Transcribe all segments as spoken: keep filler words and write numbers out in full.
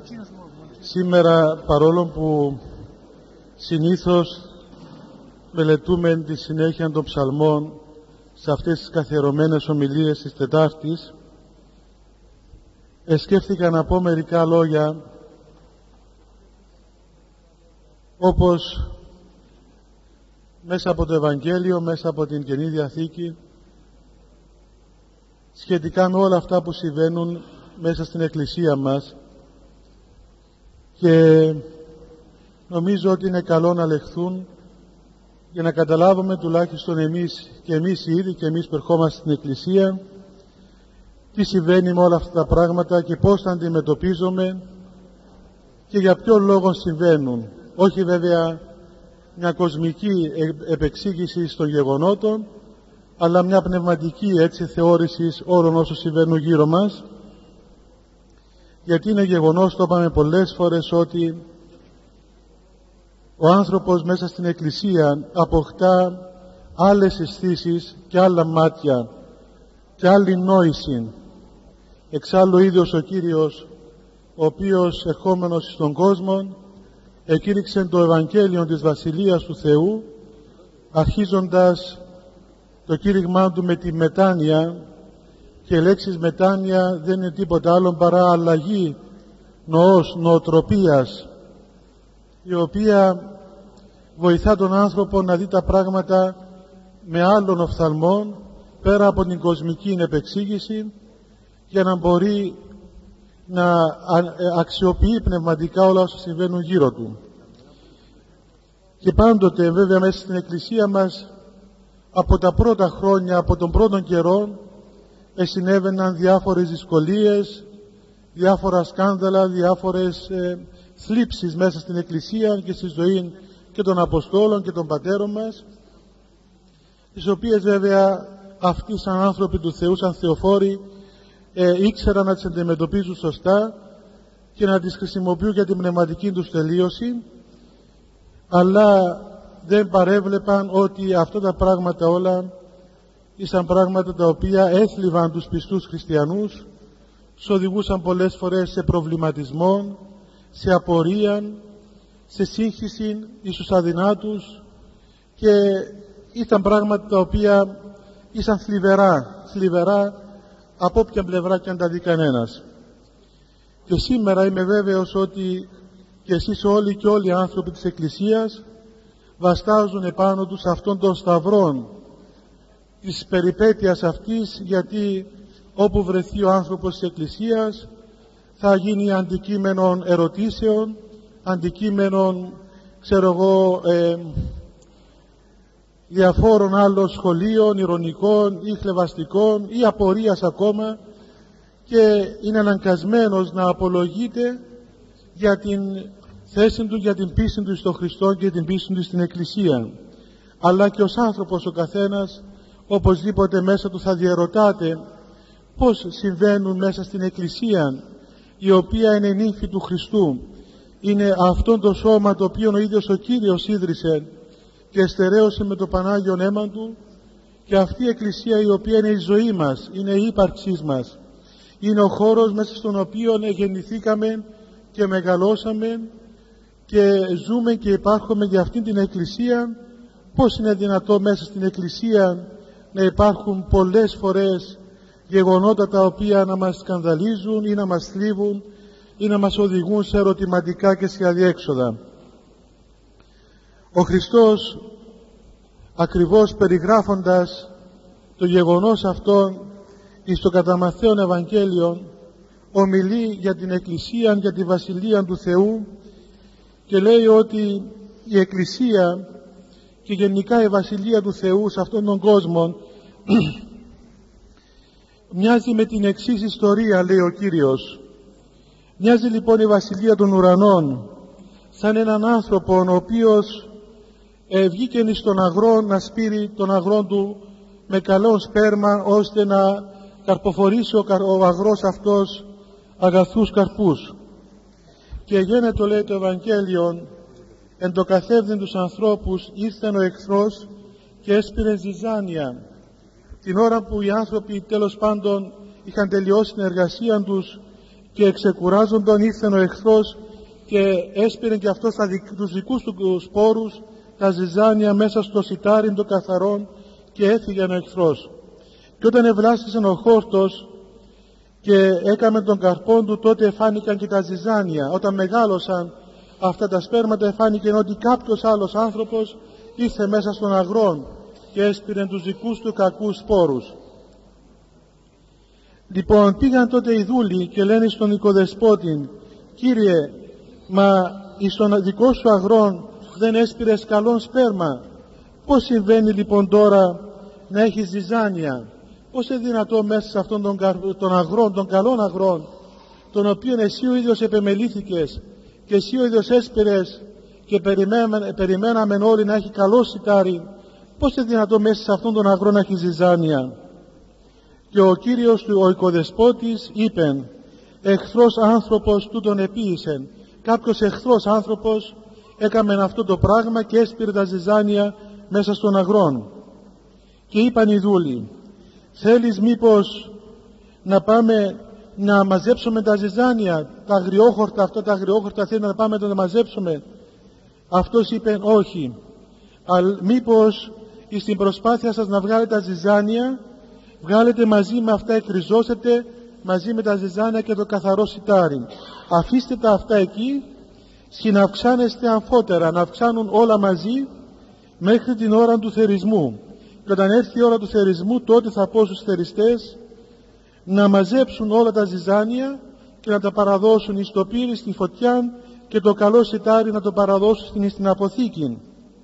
Σήμερα, παρόλο που συνήθως μελετούμε τη συνέχεια των ψαλμών σε αυτές τις καθιερωμένες ομιλίες της Τετάρτης, εσκέφθηκα να πω μερικά λόγια όπως μέσα από το Ευαγγέλιο, μέσα από την Καινή Διαθήκη, σχετικά με όλα αυτά που συμβαίνουν μέσα στην Εκκλησία μας, και νομίζω ότι είναι καλό να λεχθούν για να καταλάβουμε τουλάχιστον εμείς και εμείς ήδη και εμείς που ερχόμαστε στην Εκκλησία τι συμβαίνει με όλα αυτά τα πράγματα και πώς τα αντιμετωπίζουμε και για ποιο λόγο συμβαίνουν. Όχι βέβαια μια κοσμική επεξήγηση των γεγονότων, αλλά μια πνευματική έτσι θεώρηση όλων όσων συμβαίνουν γύρω μας, γιατί είναι γεγονός, το είπαμε πολλές φορές, ότι ο άνθρωπος μέσα στην Εκκλησία αποκτά άλλες αισθήσεις και άλλα μάτια και άλλη νόηση. Εξάλλου ίδιος ο Κύριος, ο οποίος ερχόμενος στον κόσμο εκήρυξε το Ευαγγέλιο της Βασιλείας του Θεού, αρχίζοντας το κήρυγμά του με τη μετάνοια, και η λέξη μετάνοια δεν είναι τίποτα άλλο παρά αλλαγή νοός, νοοτροπίας, η οποία βοηθά τον άνθρωπο να δει τα πράγματα με άλλων οφθαλμών, πέρα από την κοσμική επεξήγηση, για να μπορεί να αξιοποιεί πνευματικά όλα όσα συμβαίνουν γύρω του. Και πάντοτε βέβαια μέσα στην Εκκλησία μας, από τα πρώτα χρόνια, από τον πρώτον καιρό, συνέβαιναν διάφορες δυσκολίες, διάφορα σκάνδαλα, διάφορες ε, θλίψεις μέσα στην Εκκλησία και στη ζωή και των Αποστόλων και των πατέρων μας, τις οποίες βέβαια αυτοί σαν άνθρωποι του Θεού, σαν θεοφόροι, ε, ήξεραν να τις αντιμετωπίζουν σωστά και να τις χρησιμοποιούν για την πνευματική τους τελείωση, αλλά δεν παρέβλεπαν ότι αυτά τα πράγματα όλα ήσαν πράγματα τα οποία έθλιβαν τους πιστούς χριστιανούς, τους οδηγούσαν πολλές φορές σε προβληματισμό, σε απορία, σε σύγχυση εις τους αδυνάτους, και ήταν πράγματα τα οποία ήσαν θλιβερά, θλιβερά από όποια πλευρά και αν τα δει κανένας. Και σήμερα είμαι βέβαιος ότι και εσείς όλοι και όλοι οι άνθρωποι της Εκκλησίας βαστάζουν επάνω τους αυτόν τον σταυρόν της περιπέτειας αυτής, γιατί όπου βρεθεί ο άνθρωπος της Εκκλησίας θα γίνει αντικείμενο ερωτήσεων, αντικείμενο, ξέρω εγώ, ε, διαφόρων άλλων σχολείων, ειρωνικών ή χλευαστικών ή απορίας ακόμα, και είναι αναγκασμένος να απολογείται για την θέση του, για την πίστη του στον Χριστό και την πίστη του στην Εκκλησία. Αλλά και ως άνθρωπος ο καθένας οπωσδήποτε μέσα του θα διαρωτάται πώς συμβαίνουν μέσα στην Εκκλησία, η οποία είναι η νύμφη του Χριστού, είναι αυτόν το σώμα το οποίο ο ίδιος ο Κύριος ίδρυσε και εστερέωσε με το Πανάγιον αίμα του, και αυτή η Εκκλησία η οποία είναι η ζωή μας, είναι η ύπαρξή μας, είναι ο χώρος μέσα στον οποίο γεννηθήκαμε και μεγαλώσαμε και ζούμε και υπάρχουμε για αυτήν την Εκκλησία. Πώς είναι δυνατό μέσα στην Εκκλησία να υπάρχουν πολλές φορές γεγονότα τα οποία να μας σκανδαλίζουν ή να μας θλίβουν ή να μας οδηγούν σε ερωτηματικά και σε αδιέξοδα? Ο Χριστός, ακριβώς περιγράφοντας το γεγονός αυτό εις το κατά Μαθαίον Ευαγγέλιο, ομιλεί για την Εκκλησία, για τη Βασιλεία του Θεού, και λέει ότι η Εκκλησία και γενικά η Βασιλεία του Θεού σε αυτόν τον κόσμο μοιάζει με την εξής ιστορία, λέει ο Κύριος. Μοιάζει λοιπόν η Βασιλεία των Ουρανών σαν έναν άνθρωπο ο οποίος ε, βγήκε εις τον αγρό να σπείρει τον αγρό του με καλό σπέρμα, ώστε να καρποφορήσει ο, ο αγρός αυτός αγαθούς καρπούς. Και γένετο, λέει το Ευαγγέλιο, εν το καθέβδιν τους ανθρώπους ήρθεν ο εχθρός και έσπηρε ζυζάνια. Την ώρα που οι άνθρωποι τέλος πάντων είχαν τελειώσει την εργασία τους και ξεκουράζονταν ήρθεν ο εχθρός και έσπηρε και αυτός τους δικούς του σπόρους, τα ζυζάνια μέσα στο σιτάρι των καθαρών, και έφυγε ο εχθρός. Και όταν ευλάστησε ο χόρτος και έκαμε τον καρπόν του, τότε εφάνηκαν και τα ζυζάνια. Όταν μεγάλωσαν αυτά τα σπέρματα, εφάνηκε ότι κάποιος άλλος άνθρωπος ήρθε μέσα στον αγρόν και έσπηρε τους δικούς του κακούς σπόρους. Λοιπόν, πήγαν τότε οι δούλοι και λένε στον οικοδεσπότη: «Κύριε, μα εις τον δικό σου αγρόν δεν έσπηρες καλόν σπέρμα. Πώς συμβαίνει λοιπόν τώρα να έχεις ζυζάνια? Πώς είναι δυνατό μέσα σε αυτόν τον, τον αγρόν, τον καλόν αγρόν, τον οποίον εσύ ο ίδιος επεμελήθηκες και εσύ ο ίδιος έσπηρες και περιμέναμε, περιμέναμε όλοι να έχει καλό σιτάρι, πώς είναι δυνατό μέσα σε αυτόν τον αγρόν να έχει ζυζάνια?» Και ο Κύριος του, ο οικοδεσπότης, είπεν: «Εχθρός άνθρωπος τούτον επίησεν». Κάποιος εχθρός άνθρωπος έκαμε αυτό το πράγμα και έσπηρε τα ζυζάνια μέσα στον αγρόν. Και είπαν οι δούλοι: «Θέλεις μήπως να πάμε να μαζέψουμε τα ζυζάνια, τα αγριόχορτα, αυτά τα αγριόχορτα θέλει να πάμε να τα μαζέψουμε?» Αυτός είπε: «Όχι, αλλά μήπως στην προσπάθεια σας να βγάλετε τα ζυζάνια, βγάλετε μαζί με αυτά, εκριζώσετε μαζί με τα ζυζάνια και το καθαρό σιτάρι. Αφήστε τα αυτά εκεί, συναυξάνεστε αμφότερα, να αυξάνουν όλα μαζί μέχρι την ώρα του θερισμού. Και όταν έρθει η ώρα του θερισμού, τότε θα πω στους θεριστές να μαζέψουν όλα τα ζυζάνια και να τα παραδώσουν εις το πύρι, στη φωτιά, και το καλό σιτάρι να το παραδώσουν στην αποθήκη».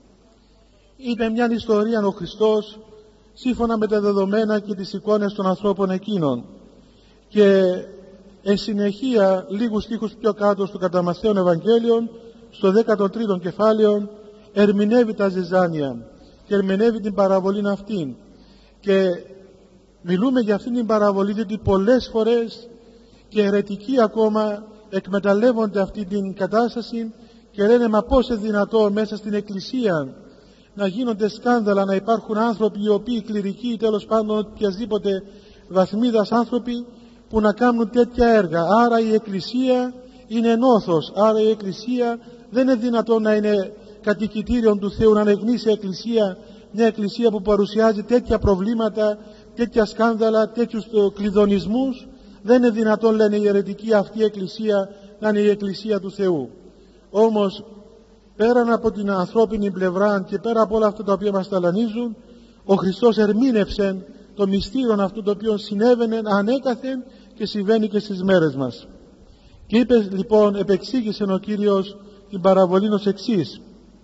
Είπε μια ιστορία ο Χριστός σύμφωνα με τα δεδομένα και τις εικόνες των ανθρώπων εκείνων, και εν συνεχεία λίγους στίχους πιο κάτω στο κατά Μαθαίον Ευαγγέλιον, στο δέκατο τρίτο κεφάλαιο, ερμηνεύει τα ζυζάνια και ερμηνεύει την παραβολή αυτήν. Και μιλούμε για αυτήν την παραβολή διότι πολλές φορές και αιρετικοί ακόμα εκμεταλλεύονται αυτή την κατάσταση και λένε: «Μα πώς είναι δυνατό μέσα στην Εκκλησία να γίνονται σκάνδαλα, να υπάρχουν άνθρωποι οι οποίοι κληρικοί, τέλος πάντων οποιασδήποτε βαθμίδας άνθρωποι, που να κάνουν τέτοια έργα? Άρα η Εκκλησία είναι νόθος, άρα η Εκκλησία δεν είναι δυνατόν να είναι κατοικητήριο του Θεού, να είναι γνήσια Εκκλησία, μια Εκκλησία που παρουσιάζει τέτοια προβλήματα, τέτοια σκάνδαλα, τέτοιους κλειδονισμούς. Δεν είναι δυνατόν, λένε οι αιρετικοί, αυτή η Εκκλησία να είναι η Εκκλησία του Θεού». Όμως πέραν από την ανθρώπινη πλευρά και πέρα από όλα αυτά τα οποία μας ταλανίζουν, ο Χριστός ερμήνευσε το μυστήριο αυτό το οποίο συνέβαινε ανέκαθεν και συμβαίνει και στις μέρες μας. Και είπε λοιπόν, επεξήγησε ο Κύριος την παραβολή ως εξής: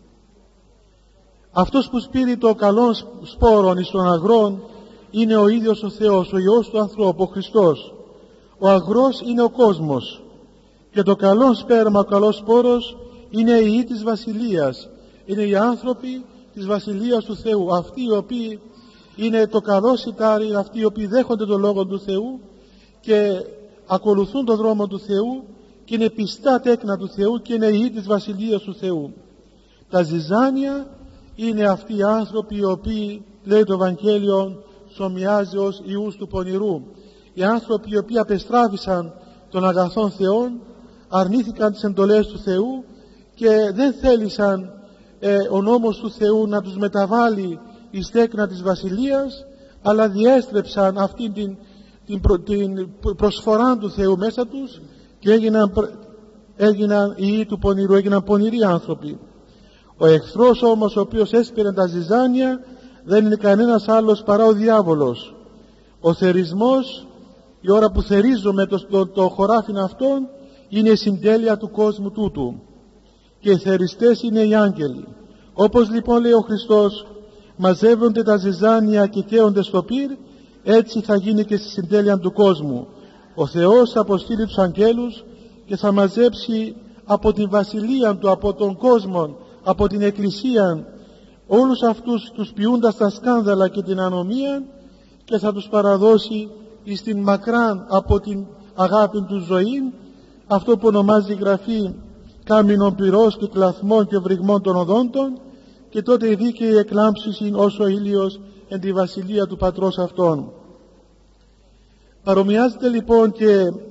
«Αυτός που σπείρει το καλό σπόρον εις τον αγρόν είναι ο ίδιος ο Θεός, ο Υιός του ανθρώπου, ο Χριστός. Ο αγρός είναι ο κόσμος και το καλό σπέρμα, ο καλός σπόρος, είναι οι ιοί της Βασιλείας, είναι οι άνθρωποι της Βασιλείας του Θεού, αυτοί οι οποίοι είναι το καλό σιτάρι, αυτοί οι οποίοι δέχονται τον Λόγο του Θεού και ακολουθούν τον δρόμο του Θεού και είναι πιστά τέκνα του Θεού και είναι οι ιοί της Βασιλείας του Θεού. Τα ζυζάνια είναι αυτοί οι άνθρωποι οι οποίοι, λέει το Ευαγγέλιο, σομοιάζει ως ιούς του πονηρού. Οι άνθρωποι οι οποίοι απεστράφησαν των αγαθών Θεών, αρνήθηκαν τις εντολές του Θεού και δεν θέλησαν ε, ο νόμος του Θεού να τους μεταβάλει εις τέκνα της Βασιλείας, αλλά διέστρεψαν αυτήν την, την, προ, την προσφορά του Θεού μέσα τους και έγιναν, έγιναν οι ιοί του πονηρού, έγιναν πονηροί άνθρωποι. Ο εχθρός όμως, ο οποίος έσπηρε τα ζυζάνια, δεν είναι κανένας άλλος παρά ο διάβολος. Ο θερισμός, η ώρα που θερίζουμε το, το, το χωράφιν αυτόν, είναι η συντέλεια του κόσμου τούτου και οι θεριστές είναι οι άγγελοι. Όπως λοιπόν, λέει ο Χριστός, μαζεύονται τα ζυζάνια και καίονται στο πυρ, έτσι θα γίνει και στη συντέλεια του κόσμου. Ο Θεός θα αποστείλει τους αγγέλους και θα μαζέψει από την βασιλεία του, από τον κόσμο, από την Εκκλησία, όλους αυτούς τους ποιούντας τα σκάνδαλα και την ανομία, και θα τους παραδώσει εις την μακράν από την αγάπη του ζωή, αυτό που ονομάζει η Γραφή κάμινον πυρός και κλαθμών και βρυγμών των οδόντων, και τότε η δίκαιη εκλάμψηση ως ο ήλιος εν τη βασιλεία του Πατρός αυτών. Παρομοιάζεται λοιπόν και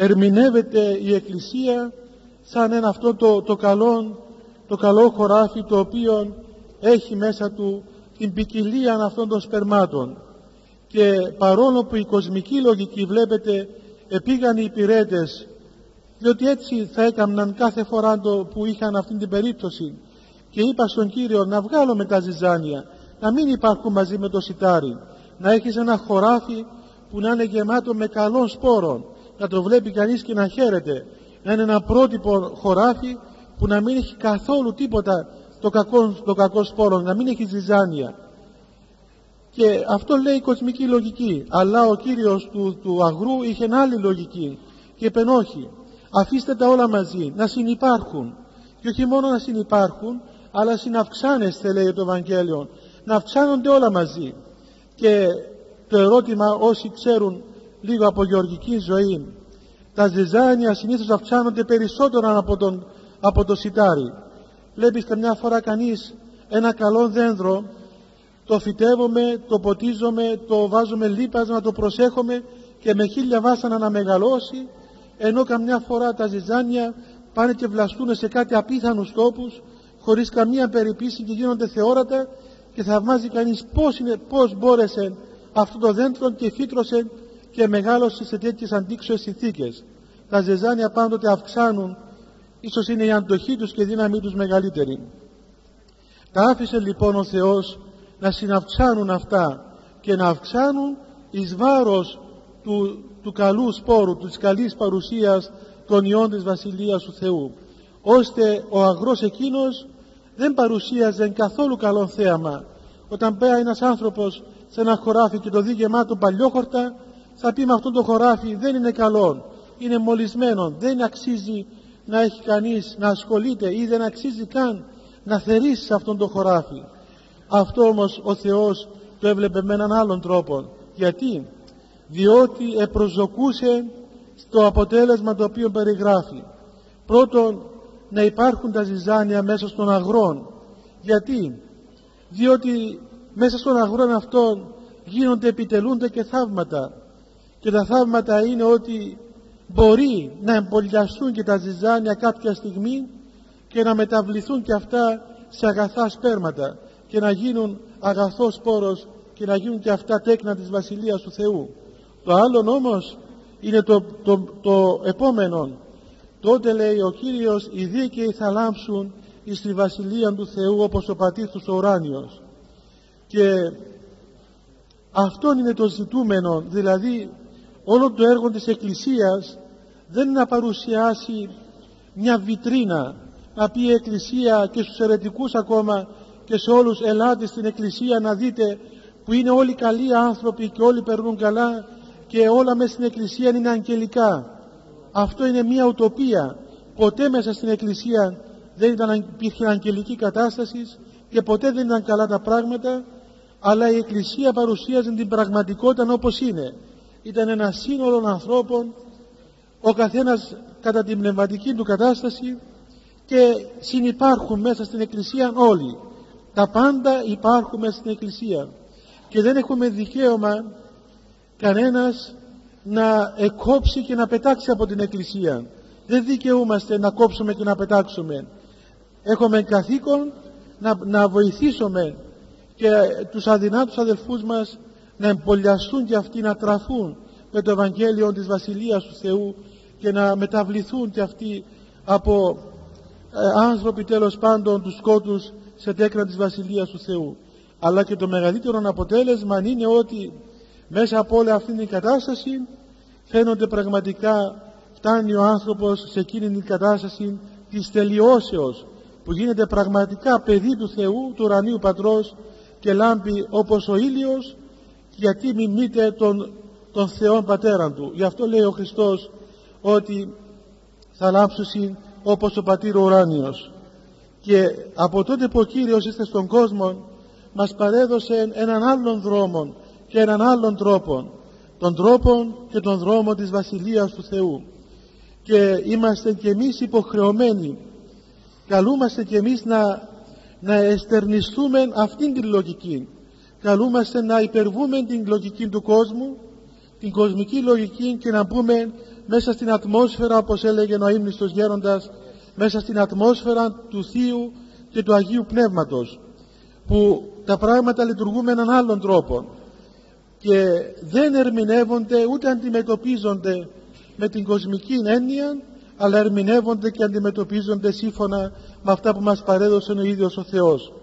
ερμηνεύεται η Εκκλησία σαν ένα αυτό το, το, καλό, το καλό χωράφι, το οποίο έχει μέσα του την ποικιλία αυτών των σπερμάτων. Και παρόλο που η κοσμική λογική, βλέπετε, επήγαν οι υπηρέτες, διότι έτσι θα έκαναν κάθε φορά το που είχαν αυτή την περίπτωση, και είπα στον Κύριο να βγάλουμε τα ζυζάνια, να μην υπάρχουν μαζί με το σιτάρι, να έχεις ένα χωράφι που να είναι γεμάτο με καλών σπόρων, να το βλέπει κανείς και να χαίρεται, να είναι ένα πρότυπο χωράφι που να μην έχει καθόλου τίποτα το κακό, το κακό σπόρο, να μην έχει ζυζάνια. Και αυτό λέει η κοσμική λογική, αλλά ο Κύριος του, του αγρού είχε άλλη λογική και είπε όχι, αφήστε τα όλα μαζί, να συνυπάρχουν, και όχι μόνο να συνυπάρχουν, αλλά συναυξάνεστε, λέει το Ευαγγέλιο, να αυξάνονται όλα μαζί. Και το ερώτημα, όσοι ξέρουν λίγο από γεωργική ζωή, τα ζυζάνια συνήθως αυξάνονται περισσότερο από, τον, από το σιτάρι. Βλέπεις καμιά φορά κανείς ένα καλό δένδρο, το φυτεύουμε, το ποτίζουμε, το βάζουμε λίπασμα, το προσέχουμε και με χίλια βάσανα να μεγαλώσει, ενώ καμιά φορά τα ζυζάνια πάνε και βλαστούν σε κάτι απίθανους τόπους, χωρίς καμία περιποίηση, και γίνονται θεόρατα, και θαυμάζει κανείς πώς, είναι, πώς μπόρεσε αυτό το δέντρο και φύτρωσε και μεγάλωσε σε τέτοιες αντίξωες συνθήκες. Τα ζυζάνια πάντοτε αυξάνουν, ίσως είναι η αντοχή τους και η δύναμή τους μεγαλύτερη. Τα άφησε λοιπόν ο Θεός να συναυξάνουν αυτά και να αυξάνουν εις βάρος του, του καλού σπόρου, της καλής παρουσίας των ιών της Βασιλείας του Θεού, ώστε ο αγρός εκείνος δεν παρουσίαζε καθόλου καλό θέαμα. Όταν πάει ένας άνθρωπος σε ένα χωράφι και το δει γεμάτο παλιόχορτα, θα πει με αυτό το χωράφι δεν είναι καλό, είναι μολυσμένο, δεν αξίζει να έχει κανείς να ασχολείται, ή δεν αξίζει καν να θερήσει σε αυτόν το χωράφι. Αυτό όμως ο Θεός το έβλεπε με έναν άλλον τρόπο. Γιατί? Διότι επροσδοκούσε στο αποτέλεσμα το οποίο περιγράφει. Πρώτον, να υπάρχουν τα ζυζάνια μέσα στον αγρόν. Γιατί? Διότι μέσα στον αγρόν αυτόν γίνονται, επιτελούνται και θαύματα. Και τα θαύματα είναι ότι μπορεί να εμπολιαστούν και τα ζυζάνια κάποια στιγμή και να μεταβληθούν και αυτά σε αγαθά σπέρματα και να γίνουν αγαθός σπόρος και να γίνουν και αυτά τέκνα της Βασιλείας του Θεού. Το άλλο όμως είναι το, το, το επόμενο. Τότε λέει ο Κύριος, οι δίκαιοι θα λάμψουν εις τη Βασιλεία του Θεού όπως ο Πατήρ τους ο ουράνιος. Και αυτό είναι το ζητούμενο, δηλαδή όλο το έργο της Εκκλησίας δεν είναι να παρουσιάσει μια βιτρίνα, να πει η Εκκλησία και στους αιρετικούς ακόμα και σε όλους, ελάτε στην Εκκλησία να δείτε που είναι όλοι καλοί άνθρωποι και όλοι περνούν καλά και όλα μέσα στην Εκκλησία είναι αγγελικά. Αυτό είναι μια ουτοπία. Ποτέ μέσα στην Εκκλησία δεν ήταν, υπήρχε αγγελική κατάσταση και ποτέ δεν ήταν καλά τα πράγματα, αλλά η Εκκλησία παρουσίαζε την πραγματικότητα όπως είναι. Ήταν ένα σύνολο ανθρώπων, ο καθένας κατά την πνευματική του κατάσταση, και συνυπάρχουν μέσα στην Εκκλησία όλοι. Τα πάντα υπάρχουν μέσα στην Εκκλησία και δεν έχουμε δικαίωμα κανένας να εκόψει και να πετάξει από την Εκκλησία. Δεν δικαιούμαστε να κόψουμε και να πετάξουμε. Έχουμε καθήκον να, να βοηθήσουμε και τους αδυνάτους αδελφούς μας να εμπολιαστούν και αυτοί, να τραφούν με το Ευαγγέλιο της Βασιλείας του Θεού και να μεταβληθούν και αυτοί από ε, άνθρωποι τέλος πάντων του σκότους σε τέκνα της Βασιλείας του Θεού. Αλλά και το μεγαλύτερο αποτέλεσμα είναι ότι μέσα από όλη αυτή την κατάσταση φαίνονται πραγματικά, φτάνει ο άνθρωπος σε εκείνη την κατάσταση της τελειώσεως, που γίνεται πραγματικά παιδί του Θεού, του ουρανίου Πατρός, και λάμπει όπως ο ήλιος, γιατί μιμείται τον, τον Θεόν Πατέραν του. Γι' αυτό λέει ο Χριστός ότι θα λάμψουν όπως ο Πατήρ ο ουράνιος. Και από τότε που ο Κύριος ήρθε στον κόσμο, μας παρέδωσε έναν άλλον δρόμο και έναν άλλον τρόπο, τον τρόπο και τον δρόμο της Βασιλείας του Θεού. Και είμαστε και εμείς υποχρεωμένοι, καλούμαστε και εμείς να, να εστερνιστούμε αυτήν την λογική, καλούμαστε να υπερβούμε την λογική του κόσμου την κοσμική λογική και να μπούμε μέσα στην ατμόσφαιρα, όπως έλεγε ο αείμνηστος γέροντας, μέσα στην ατμόσφαιρα του Θείου και του Αγίου Πνεύματος, που τα πράγματα λειτουργούν με έναν άλλον τρόπο και δεν ερμηνεύονται ούτε αντιμετωπίζονται με την κοσμική έννοια, αλλά ερμηνεύονται και αντιμετωπίζονται σύμφωνα με αυτά που μας παρέδωσε ο ίδιος ο Θεός.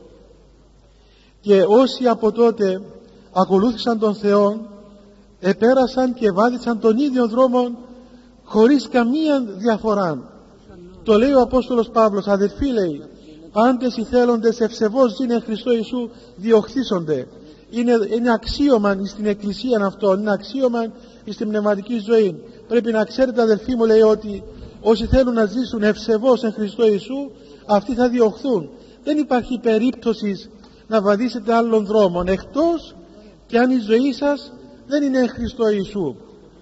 Και όσοι από τότε ακολούθησαν τον Θεό, επέρασαν και βάδισαν τον ίδιο δρόμο χωρίς καμία διαφορά. Το λέει ο Απόστολος Παύλος: αδελφοί, λέει, πάντες οι θέλοντες ευσεβώς ζήνε εν Χριστώ Ιησού διοχθήσονται. Είναι, είναι αξίωμα στην Εκκλησία αυτό, είναι αξίωμα στην πνευματική ζωή. Πρέπει να ξέρετε, αδελφοί μου, λέει, ότι όσοι θέλουν να ζήσουν ευσεβώς εν Χριστώ Ιησού, αυτοί θα διωχθούν. Δεν υπάρχει περίπτωση να βαδίσετε άλλων δρόμων, εκτός και αν η ζωή σας δεν είναι εν Χριστώ Ιησού.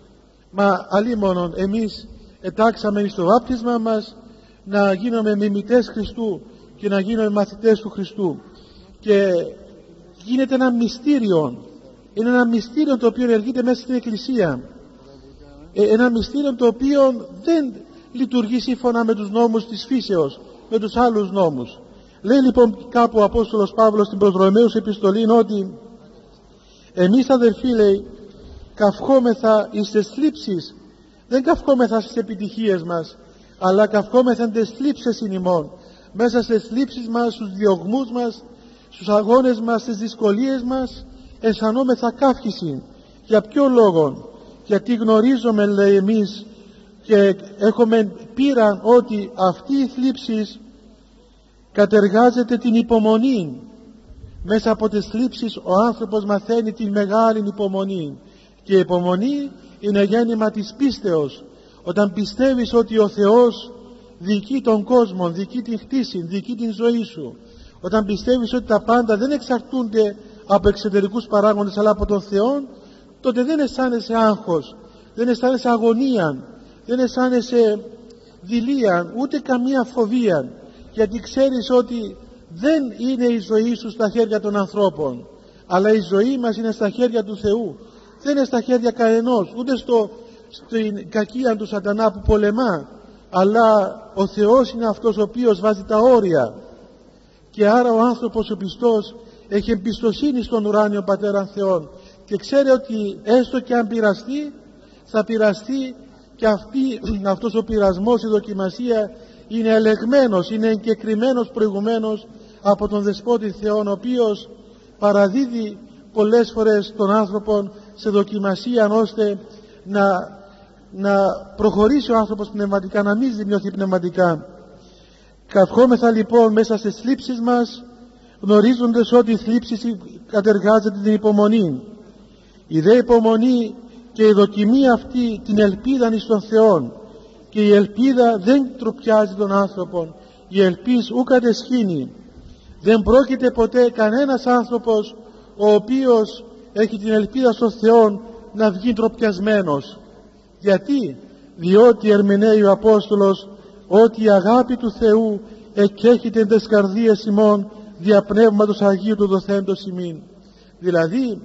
Μα αλίμονον εμείς ετάξαμε στο βάπτισμα μας να γίνουμε μιμητές Χριστού και να γίνουμε μαθητές του Χριστού, και γίνεται ένα μυστήριο, είναι ένα μυστήριο το οποίο ενεργείται μέσα στην Εκκλησία, ε, ένα μυστήριο το οποίο δεν λειτουργεί σύμφωνα με τους νόμους της φύσεως, με τους άλλους νόμους. Λέει λοιπόν κάπου ο Απόστολος Παύλος στην προς Ρωμαίους επιστολή ότι εμείς, αδερφοί, λέει, καυχόμεθα εις τες θλίψεις, δεν καυχόμεθα στις επιτυχίες μας, αλλά καυχόμεθα εν τες θλίψεις εν ημών. Μέσα στις θλίψεις μας, στους διωγμούς μας, στους αγώνες μας, στις δυσκολίες μας, αισθανόμεθα καύχηση. Για ποιο λόγο? Γιατί γνωρίζουμε, λέει, εμείς και έχουμε πείρα ότι αυτή η θλίψη κατεργάζεται την υπομονή. Μέσα από τις θλίψεις ο άνθρωπος μαθαίνει την μεγάλη υπομονή, και η υπομονή είναι γέννημα της πίστεως. Όταν πιστεύεις ότι ο Θεός διοικεί τον κόσμο, διοικεί την χτίση, διοικεί την ζωή σου, όταν πιστεύεις ότι τα πάντα δεν εξαρτούνται από εξωτερικούς παράγοντες αλλά από τον Θεό, τότε δεν αισθάνεσαι άγχος, δεν αισθάνεσαι αγωνία, δεν αισθάνεσαι δειλία, ούτε καμία φοβία, γιατί ξέρεις ότι δεν είναι η ζωή σου στα χέρια των ανθρώπων, αλλά η ζωή μας είναι στα χέρια του Θεού. Δεν είναι στα χέρια κανενός, ούτε στο, στην κακία του σατανά που πολεμά, αλλά ο Θεός είναι αυτός ο οποίος βάζει τα όρια. Και άρα ο άνθρωπος ο πιστός έχει εμπιστοσύνη στον ουράνιο Πατέρα Θεόν και ξέρει ότι έστω και αν πειραστεί, θα πειραστεί, και αυτή, αυτός ο πειρασμός, η δοκιμασία είναι ελεγμένος, είναι εγκεκριμένος προηγουμένως από τον Δεσπότη Θεόν, ο οποίος παραδίδει πολλές φορές τον άνθρωπο σε δοκιμασία ώστε να, να προχωρήσει ο άνθρωπος πνευματικά, να μην ζημιωθεί πνευματικά. Καυχόμεθα λοιπόν μέσα στις θλίψεις μας, γνωρίζοντας ότι η θλίψη κατεργάζεται την υπομονή. Η δε υπομονή και η δοκιμή αυτή την ελπίδα εις τον Θεόν, και η ελπίδα δεν τροπιάζει τον άνθρωπο, η ελπίς ου κατεσχύνει. Δεν πρόκειται ποτέ κανένας άνθρωπος ο οποίος έχει την ελπίδα στον Θεό να βγει τροπιασμένος. Γιατί? Διότι ερμηνεύει ο Απόστολος ότι η αγάπη του Θεού εκέχεται εν τες καρδίες ημών δια Πνεύματος Αγίου του δοθέντος ημίν. Δηλαδή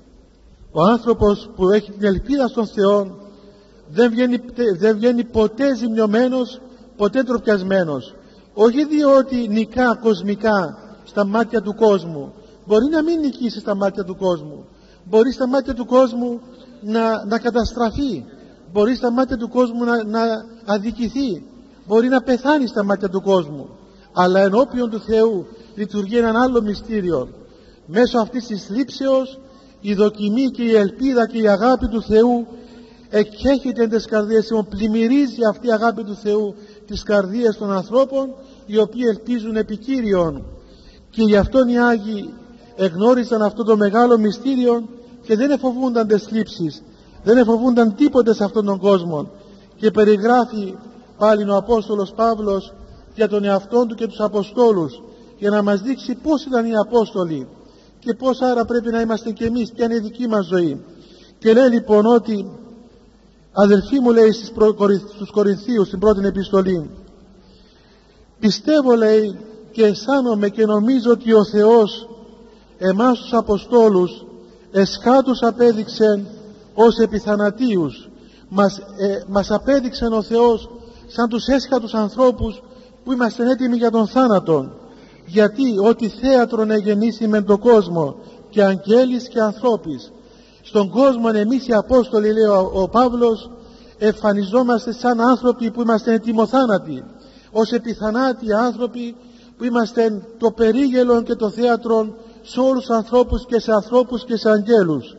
ο άνθρωπος που έχει την ελπίδα στον Θεό δεν βγαίνει, δεν βγαίνει ποτέ ζημιωμένος, ποτέ τροπιασμένος. Όχι διότι νικά κοσμικά στα μάτια του κόσμου. Μπορεί να μην νικήσει στα μάτια του κόσμου, μπορεί στα μάτια του κόσμου να, να καταστραφεί, μπορεί στα μάτια του κόσμου να, να αδικηθεί, μπορεί να πεθάνει στα μάτια του κόσμου, αλλά ενώπιον του Θεού λειτουργεί έναν άλλο μυστήριο. Μέσω αυτής της θλίψεως η δοκιμή και η ελπίδα και η αγάπη του Θεού εκχέχεται εν τες καρδίες, πλημμυρίζει αυτή η αγάπη του Θεού τις καρδίες των ανθρώπων, οι οποίοι ελπίζουν επί Κύριον. Και γι' αυτόν οι Άγιοι εγνώρισαν αυτό το μεγάλο μυστήριο και δεν εφοβούνταν τις θλίψεις, δεν εφοβούνταν τίποτε σε αυτόν τον κόσμο. Και περιγράφει πάλι ο Απόστολος Παύλος για τον εαυτόν του και τους Αποστόλους, για να μας δείξει πώς ήταν οι Απόστολοι και πώς άρα πρέπει να είμαστε και εμείς, ποια είναι η δική μας ζωή. Και λέει λοιπόν ότι, αδελφοί μου, λέει στους Κορινθίους στην πρώτη επιστολή, πιστεύω, λέει, και αισθάνομαι και νομίζω ότι ο Θεός εμάς τους Αποστόλους εσχάτως απέδειξε ως επιθανατίους. Μας, ε, μας απέδειξε ο Θεός σαν τους έσχατους ανθρώπους που είμαστε έτοιμοι για τον θάνατο. Γιατί ότι θέατρον εγεννήσει μεν τον κόσμο και αγγέλης και ανθρώπης. Στον κόσμο εμείς οι Απόστολοι, λέει ο, ο Παύλος, εμφανιζόμαστε σαν άνθρωποι που είμαστε ετοιμοθάνατοι, ως επιθανάτοι άνθρωποι που είμαστε το περίγελο και το θέατρο σε όλους τους ανθρώπους και σε ανθρώπους και σε αγγέλους.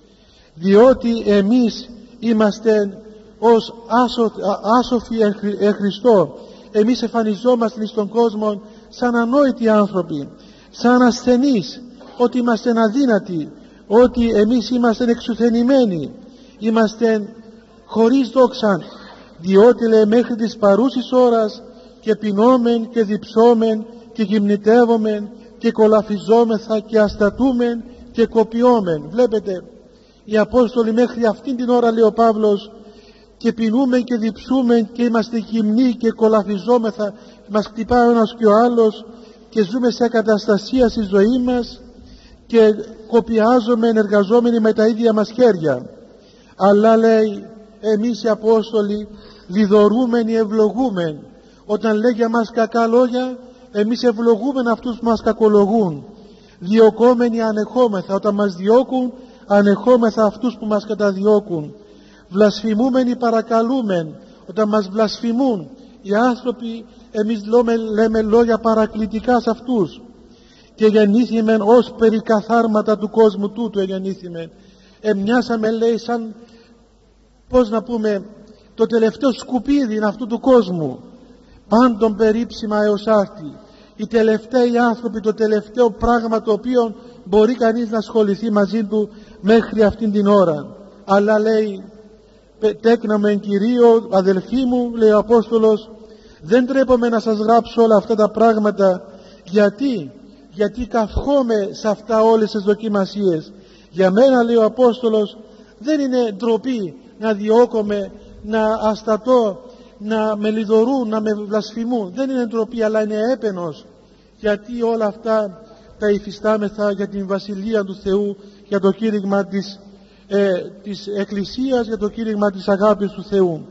Διότι εμείς είμαστε ως άσο, άσοφοι εν Χριστώ. Εμείς εμφανιζόμαστε στον κόσμο σαν ανόητοι άνθρωποι, σαν ασθενείς, ότι είμαστε αδύνατοι, ότι εμείς είμαστε εξουθενημένοι, είμαστε χωρίς δόξα, διότι λέει μέχρι της παρούσης ώρας και πεινόμεν και διψόμεν και γυμνητεύομεν και κολαφιζόμεθα και αστατούμεν και κοπιόμεν. Βλέπετε, οι Απόστολοι μέχρι αυτήν την ώρα, λέει ο Παύλος, και πεινούμε και διψούμε και είμαστε γυμνοί και κολαφιζόμεθα, μας χτυπάει ο ένας και ο άλλος και ζούμε σε ακαταστασία στη ζωή μας και κοπιάζουμε, εργαζόμενοι με τα ίδια μας χέρια. Αλλά λέει, εμείς οι Απόστολοι λιδωρούμενοι ευλογούμεν. Όταν λέει για μας κακά λόγια, εμείς ευλογούμεν αυτούς που μας κακολογούν. Διωκόμενοι ανεχόμεθα, όταν μας διώκουν, ανεχόμεθα αυτούς που μας καταδιώκουν. Βλασφημούμενοι παρακαλούμεν, όταν μας βλασφημούν οι άνθρωποι, εμείς λέμε, λέμε λόγια παρακλητικά σε αυτούς. Και γεννήθημεν ως περικαθάρματα του κόσμου τούτου εγεννήθημεν. Εμοιάσαμε, λέει, σαν, πώς να πούμε, το τελευταίο σκουπίδι αυτού του κόσμου, πάντων περίψιμα έως άρτη. Οι τελευταίοι άνθρωποι, το τελευταίο πράγμα το οποίο μπορεί κανείς να ασχοληθεί μαζί του μέχρι αυτήν την ώρα. Αλλά λέει, τέκνα με εν Κυρίω, αδελφοί μου, λέει ο Απόστολος, δεν τρέπομαι να σας γράψω όλα αυτά τα πράγματα. Γιατί, γιατί καυχόμαι σε αυτά όλες τις δοκιμασίες. Για μένα, λέει ο Απόστολος, δεν είναι ντροπή να διώκομαι, να αστατώ, να με λιδωρούν, να με βλασφημούν. Δεν είναι ντροπή, αλλά είναι έπαινος. Γιατί όλα αυτά τα υφιστάμεθα για την Βασιλεία του Θεού, για το κήρυγμα της, ε, της Εκκλησίας, για το κήρυγμα της αγάπης του Θεού.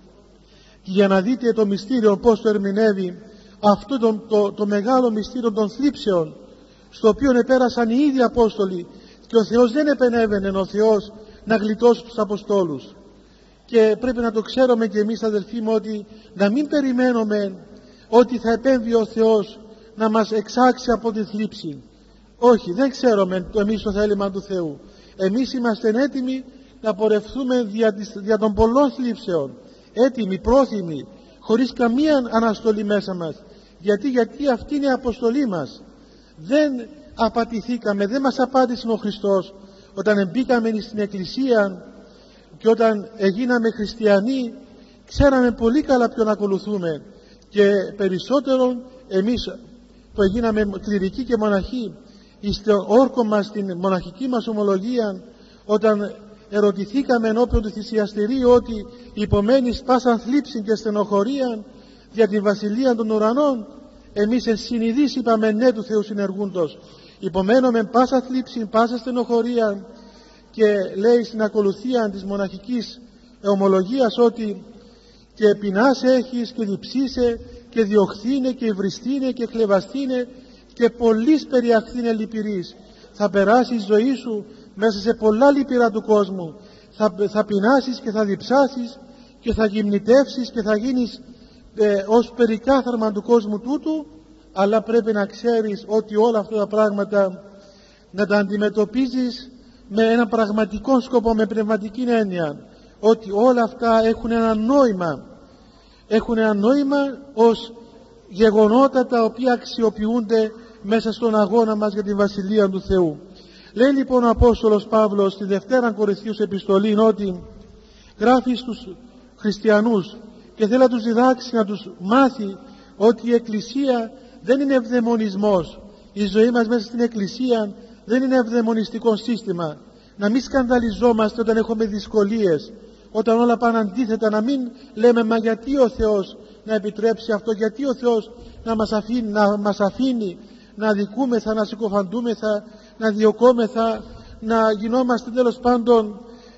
Και για να δείτε το μυστήριο πώς το ερμηνεύει, αυτό το, το, το μεγάλο μυστήριο των θλίψεων, στο οποίο επέρασαν οι ίδιοι Απόστολοι, και ο Θεός δεν επενέβαινε ο Θεός να γλιτώσει τους Αποστόλους. Και πρέπει να το ξέρουμε και εμείς, αδελφοί μου, ότι να μην περιμένουμε ότι θα επέμβει ο Θεός να μας εξάξει από τη θλίψη. Όχι, δεν ξέρουμε το εμείς το θέλημα του Θεού. Εμείς είμαστε έτοιμοι να πορευθούμε δια, της, δια των πολλών θλίψεων, έτοιμοι, πρόθυμοι, χωρίς καμία αναστολή μέσα μας. Γιατί, γιατί αυτή είναι η αποστολή μας. Δεν απατηθήκαμε, δεν μας απάτησε ο Χριστός όταν μπήκαμε στην Εκκλησία και όταν έγιναμε χριστιανοί. Ξέραμε πολύ καλά ποιον ακολουθούμε, και περισσότερο εμείς που έγιναμε κληρικοί και μοναχοί, στο όρκο μας, στην μοναχική μας ομολογία, όταν ερωτηθήκαμε ενώπιον του θυσιαστηρίου ότι υπομένεις πάσαν θλίψη και στενοχωρία για την Βασιλεία των Ουρανών, εμείς εν συνειδήσει είπαμε ναι του Θεού συνεργούντος. Υπομένουμε πάσα θλίψη, πάσα στενοχωρία, και λέει στην ακολουθία της μοναχικής ομολογίας ότι και πεινάς έχεις και διψήσε και διωχθήνε και υβριστήνε και κλεβαστήνε και πολλής περιαχθήνε λυπηρής. Θα περάσει η ζωή σου μέσα σε πολλά λυπηρά του κόσμου. Θα, θα πεινάσεις και θα διψάσεις και θα γυμνητεύσεις και θα γίνεις ε, ως περικάθαρμα του κόσμου τούτου, αλλά πρέπει να ξέρεις ότι όλα αυτά τα πράγματα να τα αντιμετωπίζεις με ένα πραγματικό σκοπό, με πνευματική έννοια, ότι όλα αυτά έχουν ένα νόημα, έχουν ένα νόημα ως γεγονότα τα οποία αξιοποιούνται μέσα στον αγώνα μας για την Βασιλεία του Θεού. Λέει λοιπόν ο Απόστολος Παύλος στη Δευτέρα Κορινθίους επιστολή ότι γράφει στους χριστιανούς και θέλει να τους διδάξει, να τους μάθει ότι η Εκκλησία δεν είναι ευδαιμονισμός. Η ζωή μας μέσα στην Εκκλησία δεν είναι ευδαιμονιστικό σύστημα. Να μην σκανδαλιζόμαστε όταν έχουμε δυσκολίες, όταν όλα πάνε αντίθετα, να μην λέμε μα γιατί ο Θεός να επιτρέψει αυτό, γιατί ο Θεός να μας αφήνει να, μας αφήνει, να δικούμεθα, να συκοφαντούμεθα, να διωκόμεθα, να γινόμαστε τέλος πάντων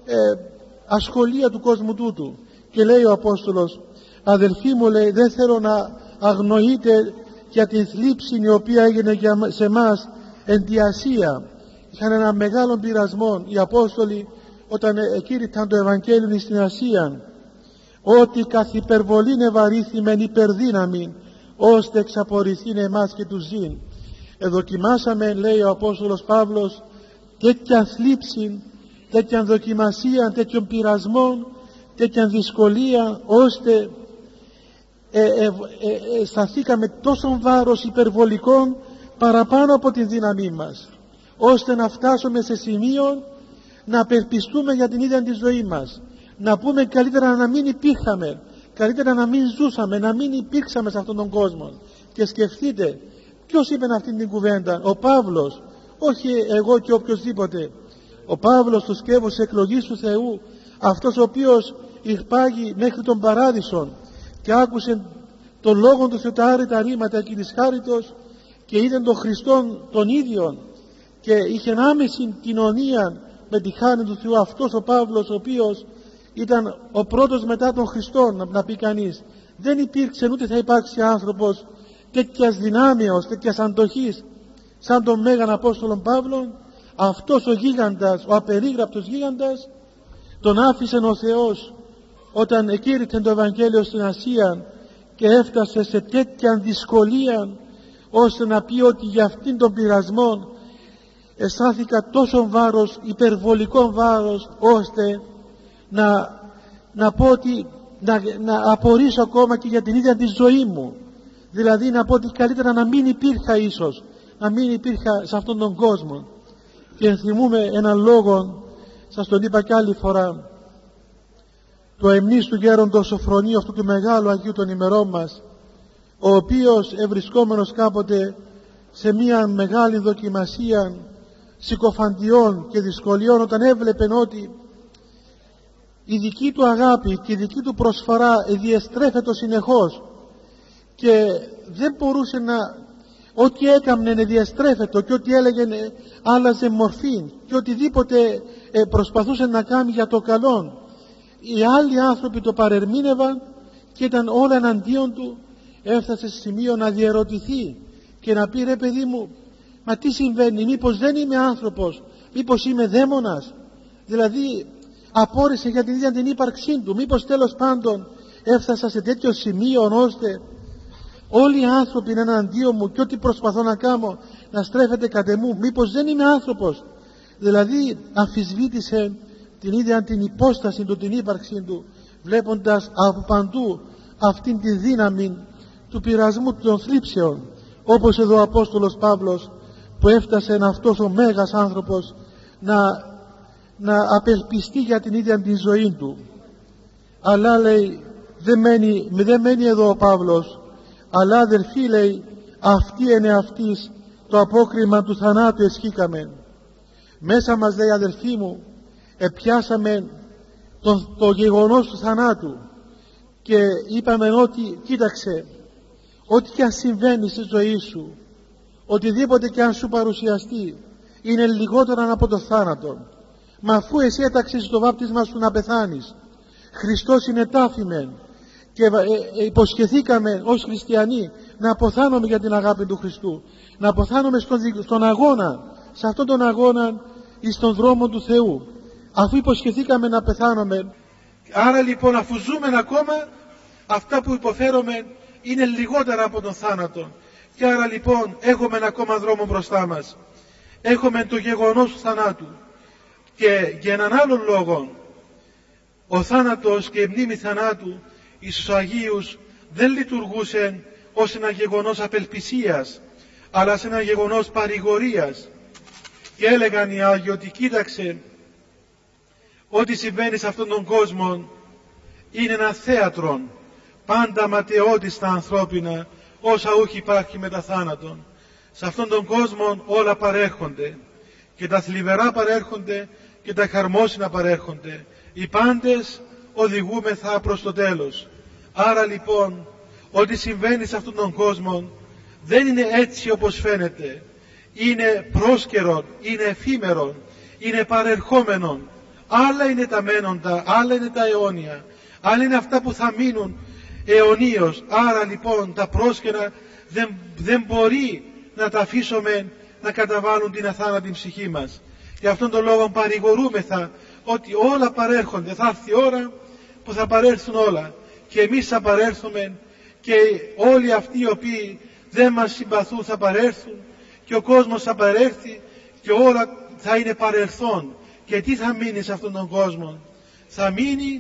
ε, ασχολία του κόσμου τούτου. Και λέει ο Απόστολος, αδελφοί μου, λέει, δεν θέλω να αγνοείτε για την θλίψη η οποία έγινε σε εμάς εν τη Ασία. Είχαν ένα μεγάλο πειρασμό οι Απόστολοι όταν εκήρυταν το Ευαγγέλιο στην Ασία, ότι καθ' υπερβολήν ευαρύθημεν υπερδύναμη, ώστε εξαπορηθήν εμάς και του ζήν. Εδοκιμάσαμε, λέει ο Απόστολος Παύλος, τέτοια θλίψη, τέτοια δοκιμασία, τέτοιον πειρασμό, τέτοια δυσκολία, ώστε ε, ε, ε, ε, σταθήκαμε τόσο βάρος υπερβολικών παραπάνω από τη δύναμή μας, ώστε να φτάσουμε σε σημείο να απελπιστούμε για την ίδια τη ζωή μας, να πούμε καλύτερα να μην υπήρχαμε, καλύτερα να μην ζούσαμε, να μην υπήρξαμε σε αυτόν τον κόσμο. Και σκεφτείτε, ποιος είπε αυτή την κουβέντα? Ο Παύλος, όχι εγώ και οποιοσδήποτε. Ο Παύλος, του σκεύος εκλογής του Θεού, αυτός ο οποίος ηρπάγει μέχρι τον παράδεισο και άκουσε τον λόγο του Θεού, τα άρρητα ρήματα και της χάριτος, και είδε τον Χριστόν τον ίδιον και είχε άμεση κοινωνία με τη χάρη του Θεού. Αυτός ο Παύλος, ο οποίος ήταν ο πρώτος μετά τον Χριστό, να, να πει κανείς, δεν υπήρξε ούτε θα υπάρξει άνθρωπος τέτοιας δυνάμεως, τέτοιας αντοχής σαν τον Μέγαν Απόστολον Παύλον. Αυτός ο γίγαντας, ο απερίγραπτος γίγαντας, τον άφησε ο Θεός όταν εκήρυξε το Ευαγγέλιο στην Ασία και έφτασε σε τέτοια δυσκολία, ώστε να πει ότι για αυτήν τον πειρασμό αισθάνθηκα τόσο βάρος, υπερβολικό βάρος, ώστε να, να πω ότι να, να απορρίσω ακόμα και για την ίδια τη ζωή μου. Δηλαδή να πω ότι καλύτερα να μην υπήρχα ίσως, να μην υπήρχα σε αυτόν τον κόσμο. Και θυμούμε έναν λόγο, σας τον είπα κι άλλη φορά, το εμνής του γέροντος Σοφρονίου, αυτού του μεγάλου Αγίου των ημερών μας, ο οποίος ευρισκόμενος κάποτε σε μια μεγάλη δοκιμασία συκοφαντιών και δυσκολιών, όταν έβλεπε ότι η δική του αγάπη και η δική του προσφορά διεστρέφεται συνεχώς και δεν μπορούσε να, ό,τι έκαμνε διεστρέφεται και ό,τι έλεγε άλλαζε μορφή και οτιδήποτε προσπαθούσε να κάνει για το καλό, οι άλλοι άνθρωποι το παρερμήνευαν και ήταν όλα εναντίον του. Έφτασε σε σημείο να διερωτηθεί και να πει, ρε παιδί μου, μα τι συμβαίνει, μήπως δεν είμαι άνθρωπος, μήπως είμαι δαίμονας? Δηλαδή απόρρισε για την ίδια την ύπαρξή του. Μήπως τέλος πάντων έφτασα σε τέτοιο σημείο ώστε όλοι οι άνθρωποι είναι εναντίον μου και ό,τι προσπαθώ να κάνω να στρέφεται κατ' εμού? Μήπως δεν είμαι άνθρωπος? Δηλαδή αμφισβήτησε την ίδια την υπόσταση του, την ύπαρξή του, βλέποντας από παντού αυτήν τη δύναμη του πειρασμού των θλίψεων, όπως εδώ ο Απόστολος Παύλος, που έφτασε αυτός ο μέγας άνθρωπος να, να απελπιστεί για την ίδια τη ζωή του. Αλλά λέει, δεν μένει, δεν μένει εδώ ο Παύλος, αλλά αδερφοί, λέει, αυτή είναι αυτής το απόκριμα του θανάτου εσχήκαμε. Μέσα μας, λέει, αδερφοί μου, επιάσαμε το, το γεγονός του θανάτου και είπαμε ότι κοίταξε, ό,τι και αν συμβαίνει στη ζωή σου, οτιδήποτε και αν σου παρουσιαστεί, είναι λιγότερο από το θάνατο. Μα αφού εσύ έταξες το βάπτισμα σου να πεθάνεις, Χριστός είναι τάφημεν και υποσχεθήκαμε ως χριστιανοί να αποθάνουμε για την αγάπη του Χριστού, να αποθάνουμε στον, στον αγώνα, σε αυτόν τον αγώνα ή στον δρόμο του Θεού, αφού υποσχεθήκαμε να πεθάνουμε. Άρα λοιπόν, αφού ζούμε ακόμα, αυτά που υποφέρουμε είναι λιγότερα από τον θάνατο. Και άρα λοιπόν έχουμε ένα ακόμα δρόμο μπροστά μας. Έχουμε το γεγονός του θανάτου. Και για έναν άλλον λόγο, ο θάνατος και η μνήμη θανάτου εις τους Αγίους δεν λειτουργούσε ως ένα γεγονός απελπισίας, αλλά σε ένα γεγονός παρηγορίας. Και έλεγαν οι Άγιοι ότι κοίταξε, ό,τι συμβαίνει σε αυτόν τον κόσμο είναι ένα θέατρο, πάντα ματαιώδη στα ανθρώπινα, όσα ούχι υπάρχει μετά θάνατον. Σε αυτόν τον κόσμο όλα παρέρχονται, και τα θλιβερά παρέρχονται και τα χαρμόσυνα παρέρχονται. Οι πάντες οδηγούμεθα προς το τέλος. Άρα λοιπόν, ό,τι συμβαίνει σε αυτόν τον κόσμο δεν είναι έτσι όπως φαίνεται. Είναι πρόσκαιρον, είναι εφήμερον, είναι παρερχόμενον, Άλλα είναι τα μένοντα, άλλα είναι τα αιώνια, άλλα είναι αυτά που θα μείνουν αιωνίως. Άρα λοιπόν τα πρόσκαιρα δεν, δεν μπορεί να τα αφήσουμε να καταβάλουν την αθάνατη ψυχή μας. Γι' αυτόν τον λόγο παρηγορούμεθα ότι όλα παρέρχονται. Θα έρθει η ώρα που θα παρέλθουν όλα και εμείς θα παρέλθουμε και όλοι αυτοί οι οποίοι δεν μας συμπαθούν θα παρέλθουν και ο κόσμος θα παρέλθει και όλα θα είναι παρελθόν. Και τι θα μείνει σε αυτόν τον κόσμο? Θα μείνει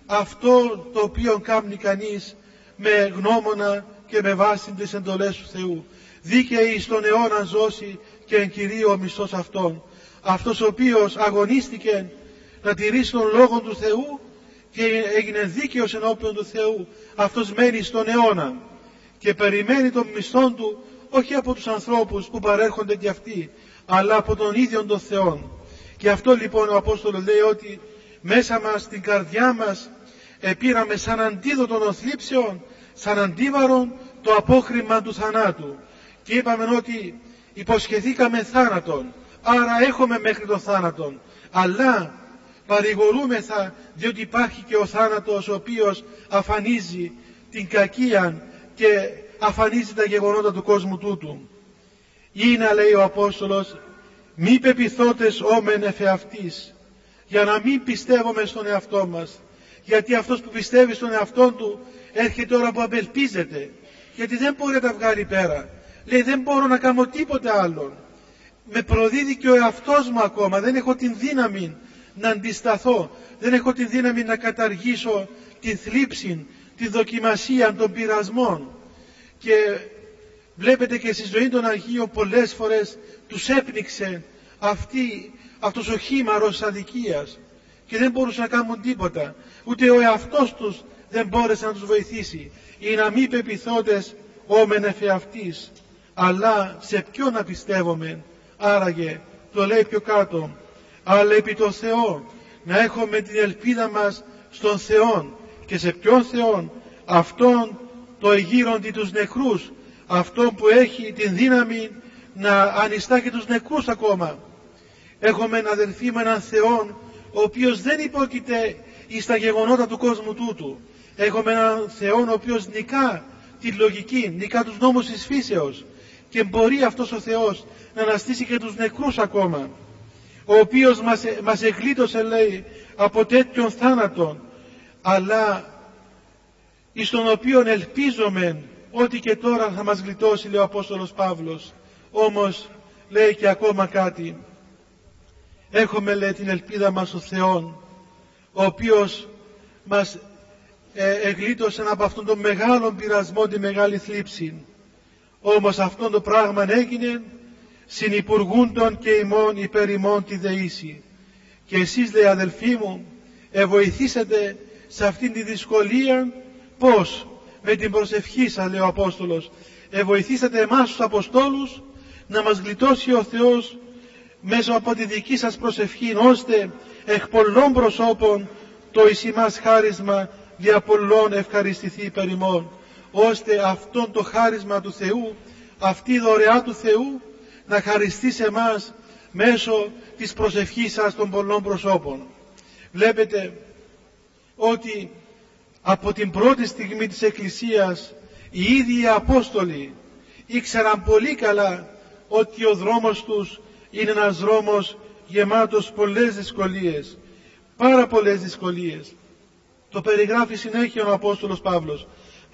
αυτό το οποίο κάνει κανείς με γνώμονα και με βάση τις εντολές του Θεού. Δίκαιη στον αιώνα ζώσει και εν κυρίω ο μισθός αυτόν. Αυτός ο οποίος αγωνίστηκε να τηρήσει τον λόγο του Θεού και έγινε δίκαιος ενώπιον του Θεού, αυτός μένει στον αιώνα και περιμένει τον μισθό του, όχι από τους ανθρώπους που παρέρχονται και αυτοί, αλλά από τον ίδιο τον Θεό. Και αυτό λοιπόν ο Απόστολος λέει ότι μέσα μας, στην καρδιά μας, επήραμε σαν αντίδοτο των θλίψεων, σαν αντίβαρον το απόκριμα του θανάτου. Και είπαμε ότι υποσχεθήκαμε θάνατον, άρα έχουμε μέχρι το θάνατον, αλλά παρηγορούμεθα διότι υπάρχει και ο θάνατος ο οποίος αφανίζει την κακία και αφανίζει τα γεγονότα του κόσμου τούτου. Είναι, λέει ο Απόστολος, μη πεποιθώτες όμεν εφεαυτής, για να μην πιστεύουμε στον εαυτό μας, γιατί αυτός που πιστεύει στον εαυτό του έρχεται ώρα που απελπίζεται, γιατί δεν μπορεί να τα βγάλει πέρα. Λέει, δεν μπορώ να κάνω τίποτε άλλο, με προδίδει και ο εαυτός μου ακόμα, δεν έχω την δύναμη να αντισταθώ, δεν έχω την δύναμη να καταργήσω την θλίψη, τη δοκιμασία των πειρασμών. Και βλέπετε και στη ζωή των Αγίων πολλές φορές τους έπνιξε αυτή, αυτός ο χήμαρος αδικίας και δεν μπορούσαν να κάνουν τίποτα, ούτε ο εαυτός τους δεν μπόρεσε να τους βοηθήσει. Οι να μη πεποιθώτες όμεν εφεαυτής, αλλά σε ποιον να πιστεύουμε? Άραγε το λέει πιο κάτω, αλλά επί το Θεό, να έχουμε την ελπίδα μας στον Θεό. Και σε ποιον Θεό? Αυτόν το εγείροντι τους νεκρούς, αυτόν που έχει την δύναμη να ανιστά και τους νεκρούς ακόμα. Έχουμε, αδελφοί, με έναν Θεό ο οποίος δεν υπόκειται στα γεγονότα του κόσμου τούτου. Έχουμε έναν Θεό ο οποίος νικά τη λογική, νικά τους νόμους της φύσεως και μπορεί αυτός ο Θεός να αναστήσει και τους νεκρούς ακόμα, ο οποίος μας, μας εγλίτωσε, λέει, από τέτοιον θάνατον, αλλά εις τον οποίον ελπίζομαι ότι και τώρα θα μας γλιτώσει, λέει ο Απόστολος Παύλος. Όμως λέει και ακόμα κάτι, έχουμε, λέει, την ελπίδα μας στο Θεό, ο οποίος μας ε, εγλίτωσε από αυτόν τον μεγάλο πειρασμό, τη μεγάλη θλίψη. Όμως αυτό το πράγμα έγινε συνυπουργούντον και ημών υπέρ ημών τη δεήση. Και εσείς, λέει, αδελφοί μου, εβοηθήσατε σε αυτήν τη δυσκολία. Πώς? Με την προσευχή σας, λέει ο Απόστολος. Εβοηθήσατε εμάς τους Αποστόλους να μας γλιτώσει ο Θεός μέσω από τη δική σας προσευχή, ώστε εκ πολλών προσώπων το εις ημάς χάρισμα δια πολλών ευχαριστηθεί υπέρ ημών, ώστε αυτόν το χάρισμα του Θεού, αυτή η δωρεά του Θεού να χαριστεί σε εμάς μέσω της προσευχής σας των πολλών προσώπων. Βλέπετε ότι από την πρώτη στιγμή της Εκκλησίας οι ίδιοι οι Απόστολοι ήξεραν πολύ καλά ότι ο δρόμος τους είναι ένας δρόμος γεμάτος πολλές δυσκολίες, πάρα πολλές δυσκολίες. Το περιγράφει συνέχεια ο Απόστολος Παύλος.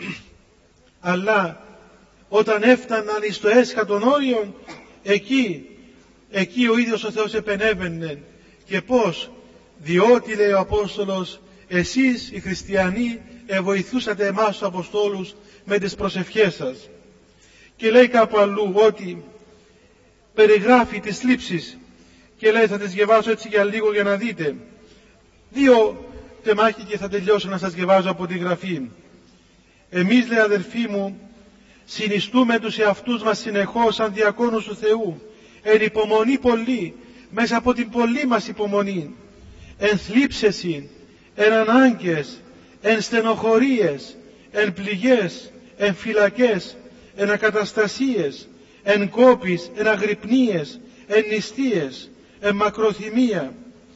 Αλλά όταν έφταναν εις το έσχατον όριον, εκεί, εκεί ο ίδιος ο Θεός επενέβαινε. Και πώς? Διότι, λέει ο Απόστολος, εσείς οι χριστιανοί εβοηθούσατε εμάς τους Αποστόλους με τις προσευχές σας. Και λέει κάπου αλλού ότι περιγράφει τις θλίψεις και λέει, θα τις διαβάσω έτσι για λίγο για να δείτε. Δύο τεμάχια και θα τελειώσω να σας διαβάζω από τη Γραφή. Εμείς, λέει, αδελφοί μου, συνιστούμε τους εαυτούς μας συνεχώς σαν διακόνους του Θεού, εν υπομονή πολύ, μέσα από την πολλή μας υπομονή, εν θλίψεση, εν ανάγκες, εν στενοχωρίες, εν πληγές, εν φυλακές, εν ακαταστασίες, εν κόπης, εν αγρυπνίες, εν νηστείες, εν μακροθυμία.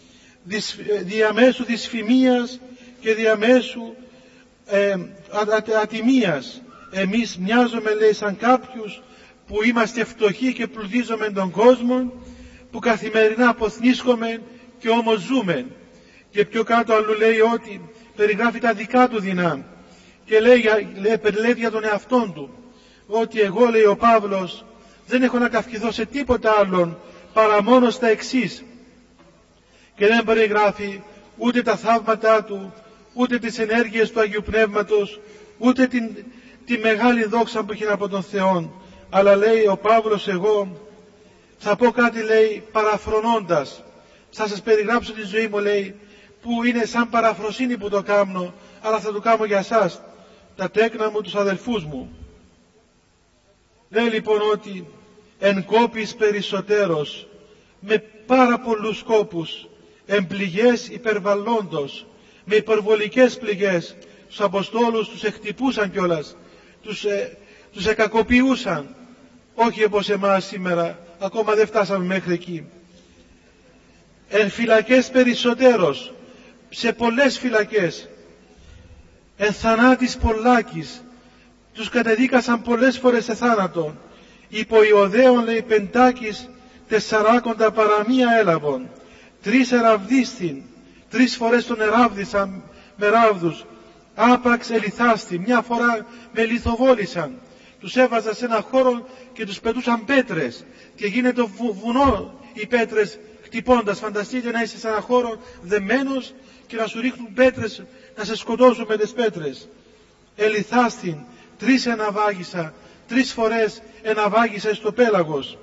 διαμέσου δυσφημίας και διαμέσου ε, α, ατιμίας. Εμείς μοιάζουμε, λέει, σαν κάποιους που είμαστε φτωχοί και πλουτίζουμε τον κόσμο, που καθημερινά αποθνίσκουμε και όμως ζούμε. Και πιο κάτω αλλού λέει ότι περιγράφει τα δικά του δεινά και λέει, λέει, λέει για τον εαυτόν του ότι εγώ, λέει ο Παύλος, δεν έχω να καυχηθώ σε τίποτα άλλον παρά μόνο στα εξής. Και δεν περιγράφει ούτε τα θαύματά του, ούτε τις ενέργειες του Αγίου Πνεύματος, ούτε την, τη μεγάλη δόξα που έχει από τον Θεό. Αλλά λέει ο Παύλος, εγώ θα πω κάτι, λέει, παραφρονώντας. Θα σας περιγράψω τη ζωή μου, λέει, που είναι σαν παραφροσύνη που το κάνω, αλλά θα το κάνω για σας, τα τέκνα μου, τους αδελφούς μου. Λέει λοιπόν ότι εν κόπης περισσότερος, με πάρα πολλούς κόπους, εν πληγές υπερβαλλόντος, με υπερβολικές πληγές, τους Αποστόλους τους εκτυπούσαν κιόλας, τους, ε, τους εκακοποιούσαν, όχι όπως εμάς σήμερα, ακόμα δεν φτάσαμε μέχρι εκεί. Εν φυλακές περισσότερος, σε πολλές φυλακές, εν θανάτης πολλάκης, τους κατεδίκασαν πολλές φορές σε θάνατο. Υπό Ιωδαίων, λέει, πεντάκης τεσσαράκοντα παραμία έλαβον, τρεις εραβδίστην, τρεις φορές τον εράβδισαν με ράβδους, άπαξ ελιθάστη, μια φορά με λιθοβόλησαν, τους έβαζαν σε ένα χώρο και τους πετούσαν πέτρες και γίνεται βου, βουνό οι πέτρες χτυπώντας. Φανταστείτε να είσαι σε ένα χώρο δεμένος και να σου ρίχνουν πέτρες, να σε σκοτώσουν με τις πέτρες. Ελιθάστην, τρεις εναβάγισα, τρεις φορές εναβάγισα στο πέλαγος.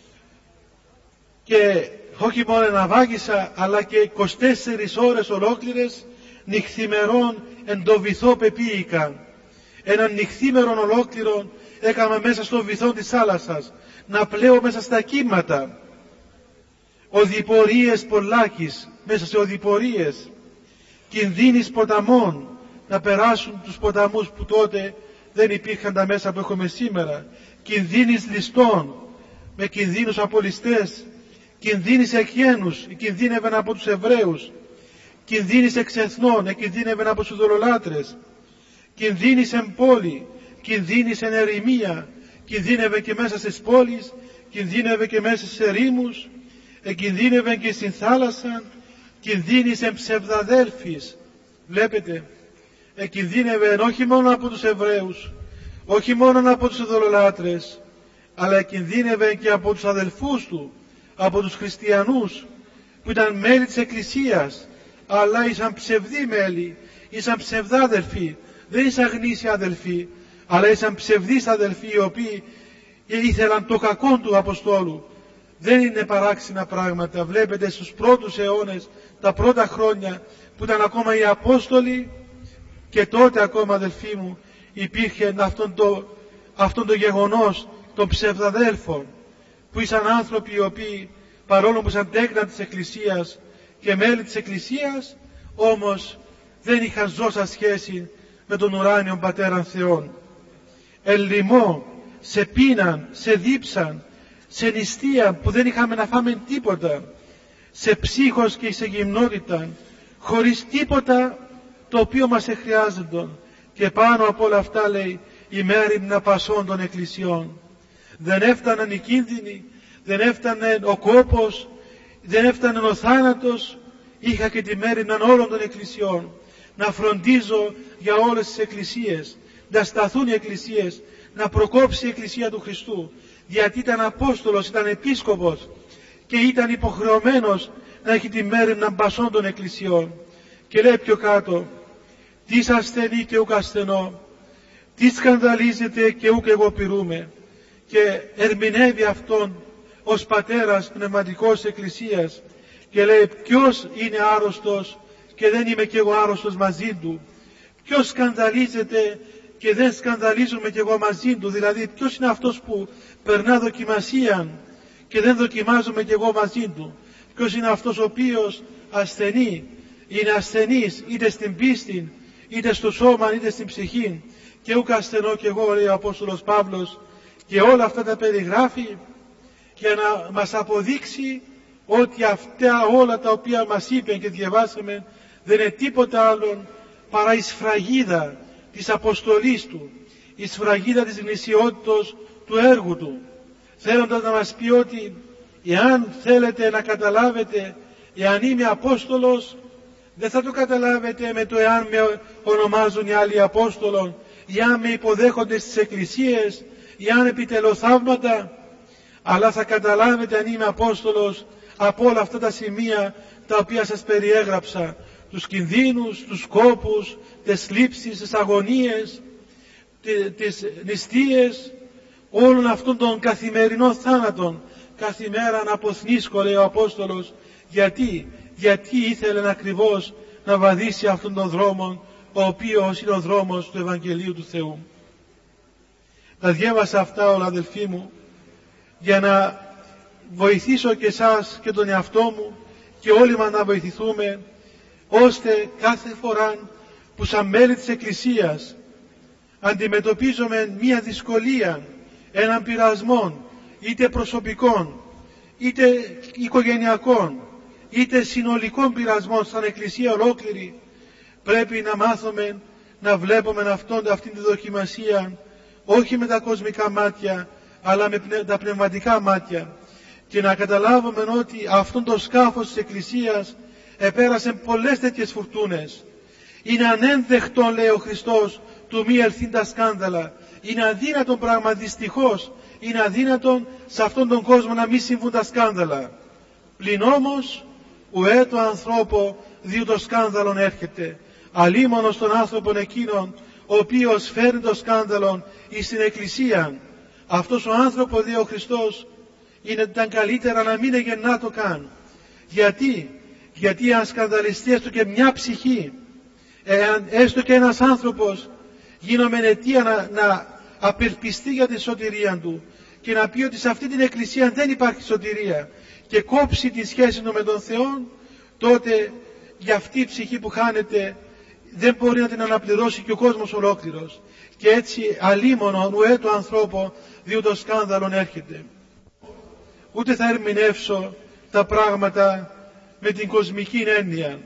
Και όχι μόνο εναβάγισα, αλλά και είκοσι τέσσερις ώρες ολόκληρες νυχθημερών εν το βυθό πεποίηκαν. Έναν νυχθήμερον ολόκληρο έκανα μέσα στο βυθό της θάλασσας, να πλέω μέσα στα κύματα. Οδηπορίες πολλάκης, μέσα σε οδηπορίες, κινδύνης ποταμών, να περάσουν τους ποταμούς που τότε δεν υπήρχαν τα μέσα που έχουμε σήμερα, κινδύνης ληστών, με κινδύνους από ληστές, κινδύνης εκγένους, κινδύνευαν από τους Εβραίους, κινδύνης εξεθνών, εκινδύνευαν από τους δολολάτρες, κινδύνης εν πόλη, κινδύνης εν ερημία, κινδύνευε και μέσα στις πόλεις, κινδύνευε και μέσα στις ερήμους, εκινδύνευε και στην θάλασσα, κινδύνης εν ψευδαδέλφης. Βλέπετε, εκινδύνευε όχι μόνο από τους Εβραίους, όχι μόνο από τους δολολάτρες, αλλά εκινδύνευε και από τους αδελφούς του, από τους χριστιανούς που ήταν μέλη της Εκκλησίας, αλλά ήσαν ψευδοί μέλη, ήσαν ψευδάδελφοι, δεν ήσαν γνήσιοι αδελφοί, αλλά ήσαν ψευδείς αδελφοί, οι οποίοι ήθελαν το κακό του Αποστόλου. Δεν είναι παράξενα πράγματα. Βλέπετε στους πρώτους αιώνες, τα πρώτα χρόνια που ήταν ακόμα οι Απόστολοι, και τότε ακόμα, αδελφοί μου, υπήρχε αυτόν το, αυτόν το γεγονός των ψευδαδέλφων, που ήσαν άνθρωποι οι οποίοι, παρόλο που ήσαν τέκνα της Εκκλησίας και μέλη της Εκκλησίας, όμως δεν είχαν ζώσα σχέση με τον ουράνιο Πατέραν Θεόν. Εν λοιμό, σε πείναν, σε δίψαν, σε νηστεία που δεν είχαμε να φάμε τίποτα, σε ψύχος και σε γυμνότητα, χωρίς τίποτα το οποίο μας εχρειάζεται, και πάνω από όλα αυτά, λέει, η μέριμνα πασών των εκκλησιών. Δεν έφταναν οι κίνδυνοι, δεν έφτανε ο κόπος, δεν έφτανε ο θάνατος, είχα και τη μέριμνα όλων των εκκλησιών, να φροντίζω για όλες τις εκκλησίες, να σταθούν οι εκκλησίες, να προκόψει η Εκκλησία του Χριστού, γιατί ήταν Απόστολος, ήταν Επίσκοπος και ήταν υποχρεωμένος να έχει τη μέριμνα πασών των εκκλησιών. Και λέει πιο κάτω, «Τις ασθενεί και ουκ ασθενώ, τι σκανδαλίζεται και ουκ εγώ πειρούμε». Και ερμηνεύει αυτόν ως πατέρας πνευματικός Εκκλησίας και λέει, ποιος είναι άρρωστος και δεν είμαι κι εγώ άρρωστος μαζί του, ποιος σκανδαλίζεται και δεν σκανδαλίζομαι κι εγώ μαζί του, δηλαδή ποιος είναι αυτός που περνά δοκιμασία και δεν δοκιμάζομαι κι εγώ μαζί του, ποιος είναι αυτός ο οποίος ασθενεί, είναι ασθενής είτε στην πίστη, είτε στο σώμα, είτε στην ψυχή, και ούκ ασθενώ κι εγώ, λέει ο Απόστολος Παύλος, και όλα αυτά τα περιγράφει για να μας αποδείξει ότι αυτά όλα τα οποία μας είπε και διαβάσαμε δεν είναι τίποτα άλλο παρά η σφραγίδα της αποστολής του, η σφραγίδα της γνησιότητος του έργου του, θέλοντας να μας πει ότι εάν θέλετε να καταλάβετε εάν είμαι Απόστολος, δεν θα το καταλάβετε με το εάν με ονομάζουν οι άλλοι Απόστολων, εάν με υποδέχονται στις εκκλησίες, εάν επιτελώ θαύματα, αλλά θα καταλάβετε αν είμαι Απόστολος από όλα αυτά τα σημεία τα οποία σας περιέγραψα, τους κινδύνους, τους σκόπους, τις θλίψεις, τις αγωνίες, τις νηστείες, όλων αυτών των καθημερινών θάνατων, κάθε μέρα να αποθνίσκω, λέει ο Απόστολος. Γιατί, γιατί ήθελε ακριβώς να βαδίσει αυτόν τον δρόμο, ο οποίος είναι ο δρόμος του Ευαγγελίου του Θεού. Τα διέβασα αυτά όλα, αδελφοί μου, για να βοηθήσω και εσάς και τον εαυτό μου και όλοι μας να βοηθηθούμε, ώστε κάθε φορά που σαν μέλη της Εκκλησίας αντιμετωπίζουμε μία δυσκολία, έναν πειρασμό, είτε προσωπικών, είτε οικογενειακών, είτε συνολικών πειρασμών σαν Εκκλησία ολόκληρη, πρέπει να μάθουμε να βλέπουμε αυτόν, αυτή τη δοκιμασία όχι με τα κοσμικά μάτια, αλλά με τα πνευματικά μάτια, και να καταλάβουμε ότι αυτόν το σκάφος της Εκκλησίας επέρασε πολλές τέτοιες φουρτούνες. Είναι ανένδεκτο, λέει ο Χριστός, του μη ελθύν τα σκάνδαλα. Είναι αδύνατον πράγμα, δυστυχώς είναι αδύνατον σε αυτόν τον κόσμο να μην συμβούν τα σκάνδαλα. Πλην όμως ουέ το ανθρώπο δίου το σκάνδαλον έρχεται, αλίμονος τον άνθρωπον εκείνον ο οποίος φέρνει το σκάνδαλον εις την Εκκλησία. Αυτός ο άνθρωπος, λέει ο Χριστός, είναι ήταν καλύτερα να μην εγεννά το καν. Γιατί, γιατί αν σκανδαλιστεί έστω και μια ψυχή, εάν έστω και ένας άνθρωπος γίνομαι αιτία να, να απελπιστεί για τη σωτηρία του και να πει ότι σε αυτή την Εκκλησία δεν υπάρχει σωτηρία και κόψει τη σχέση του με τον Θεό, τότε για αυτή η ψυχή που χάνεται δεν μπορεί να την αναπληρώσει και ο κόσμος ολόκληρος. Και έτσι αλίμονο ουέ το ανθρώπο διότι το σκάνδαλον έρχεται. Ούτε θα ερμηνεύσω τα πράγματα με την κοσμική έννοια.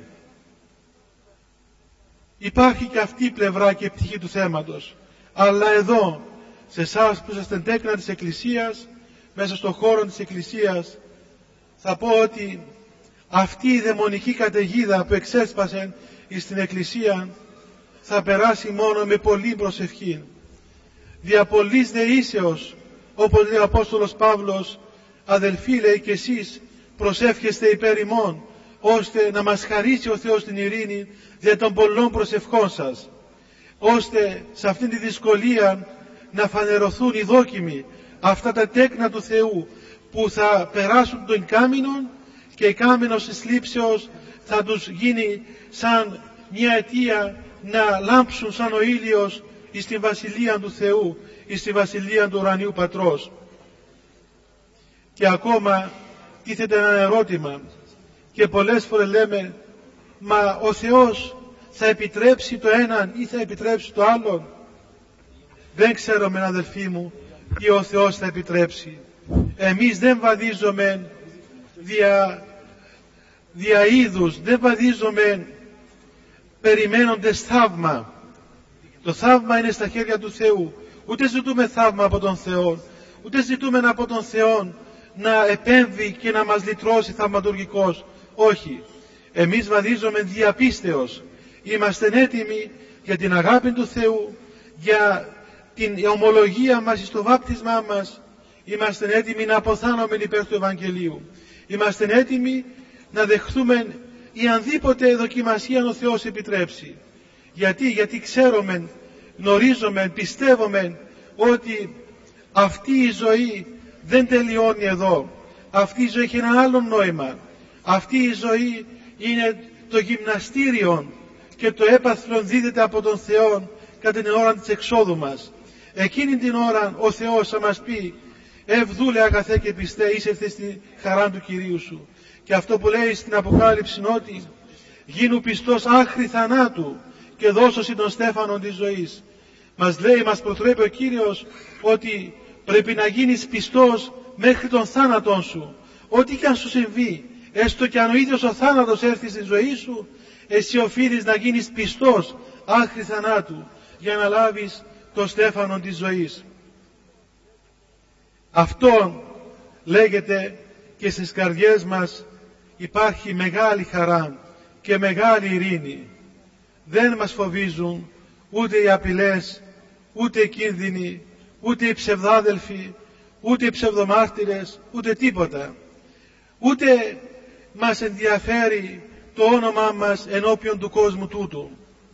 Υπάρχει και αυτή η πλευρά και η πτυχή του θέματος. Αλλά εδώ, σε εσάς που είσαστε τέκνα της Εκκλησίας, μέσα στον χώρο της Εκκλησίας, θα πω ότι αυτή η δαιμονική καταιγίδα που εξέσπασε στην Εκκλησία θα περάσει μόνο με πολλή προσευχή. Δια πολλής δεήσεως, όπως λέει ο Απόστολος Παύλος, αδελφοί, λέει, και εσείς προσεύχεστε υπέρ ημών, ώστε να μας χαρίσει ο Θεός την ειρήνη δια των πολλών προσευχών σας, ώστε σε αυτήν τη δυσκολία να φανερωθούν οι δόκιμοι, αυτά τα τέκνα του Θεού που θα περάσουν τον κάμινον, και η κάμινος της λήψεως θα τους γίνει σαν μια αιτία να λάμψουν σαν ο ήλιος εις τη βασιλεία του Θεού, εις τη βασιλεία του ουρανίου Πατρός. Και ακόμα τίθεται ένα ερώτημα και πολλές φορές λέμε, μα ο Θεός θα επιτρέψει το έναν ή θα επιτρέψει το άλλο? Δεν ξέρουμε, αδελφοί μου, τι ο Θεός θα επιτρέψει. Εμείς δεν βαδίζουμε δια, δια είδους, δεν βαδίζουμε περιμένοντες θαύμα. Το θαύμα είναι στα χέρια του Θεού. Ούτε ζητούμε θαύμα από τον Θεό, ούτε ζητούμε από τον Θεό να επέμβει και να μας λυτρώσει θαυματουργικός. Όχι. Εμείς βαδίζουμε διαπίστεως. Είμαστε έτοιμοι για την αγάπη του Θεού, για την ομολογία μας στο βάπτισμά μας. Είμαστε έτοιμοι να αποθάνουμε υπέρ του Ευαγγελίου. Είμαστε έτοιμοι να δεχθούμε ή ανδήποτε δοκιμασία ο Θεός επιτρέψει. Γιατί, γιατί ξέρουμε, γνωρίζουμε, πιστεύουμε ότι αυτή η ζωή δεν τελειώνει εδώ. Αυτή η ζωή έχει ένα άλλο νόημα. Αυτή η ζωή είναι το γυμναστήριο και το έπαθλον δίδεται από τον Θεό κατά την ώρα της εξόδου μας. Εκείνη την ώρα ο Θεός θα μας πει, ευδούλε αγαθέ και πιστέ, είσαι ήρθε στη χαρά του Κυρίου σου. Και αυτό που λέει στην Αποκάλυψη, ότι γίνου πιστός άχρη θανάτου και δώσωση των στέφανων της ζωής. Μας λέει, μας προτρέπει ο Κύριος ότι πρέπει να γίνεις πιστός μέχρι τον θάνατον σου. Ό,τι και αν σου συμβεί, έστω και αν ο ίδιος ο θάνατος έρθει στη ζωή σου, εσύ οφείλεις να γίνεις πιστός άχρη θανάτου για να λάβεις το στέφανο της ζωής. Αυτό λέγεται και στις καρδιές μας υπάρχει μεγάλη χαρά και μεγάλη ειρήνη. Δεν μας φοβίζουν ούτε οι απειλές, ούτε οι κίνδυνοι, ούτε οι ψευδάδελφοι, ούτε οι ψευδομάρτυρες, ούτε τίποτα. Ούτε μας ενδιαφέρει το όνομά μας ενώπιον του κόσμου τούτου.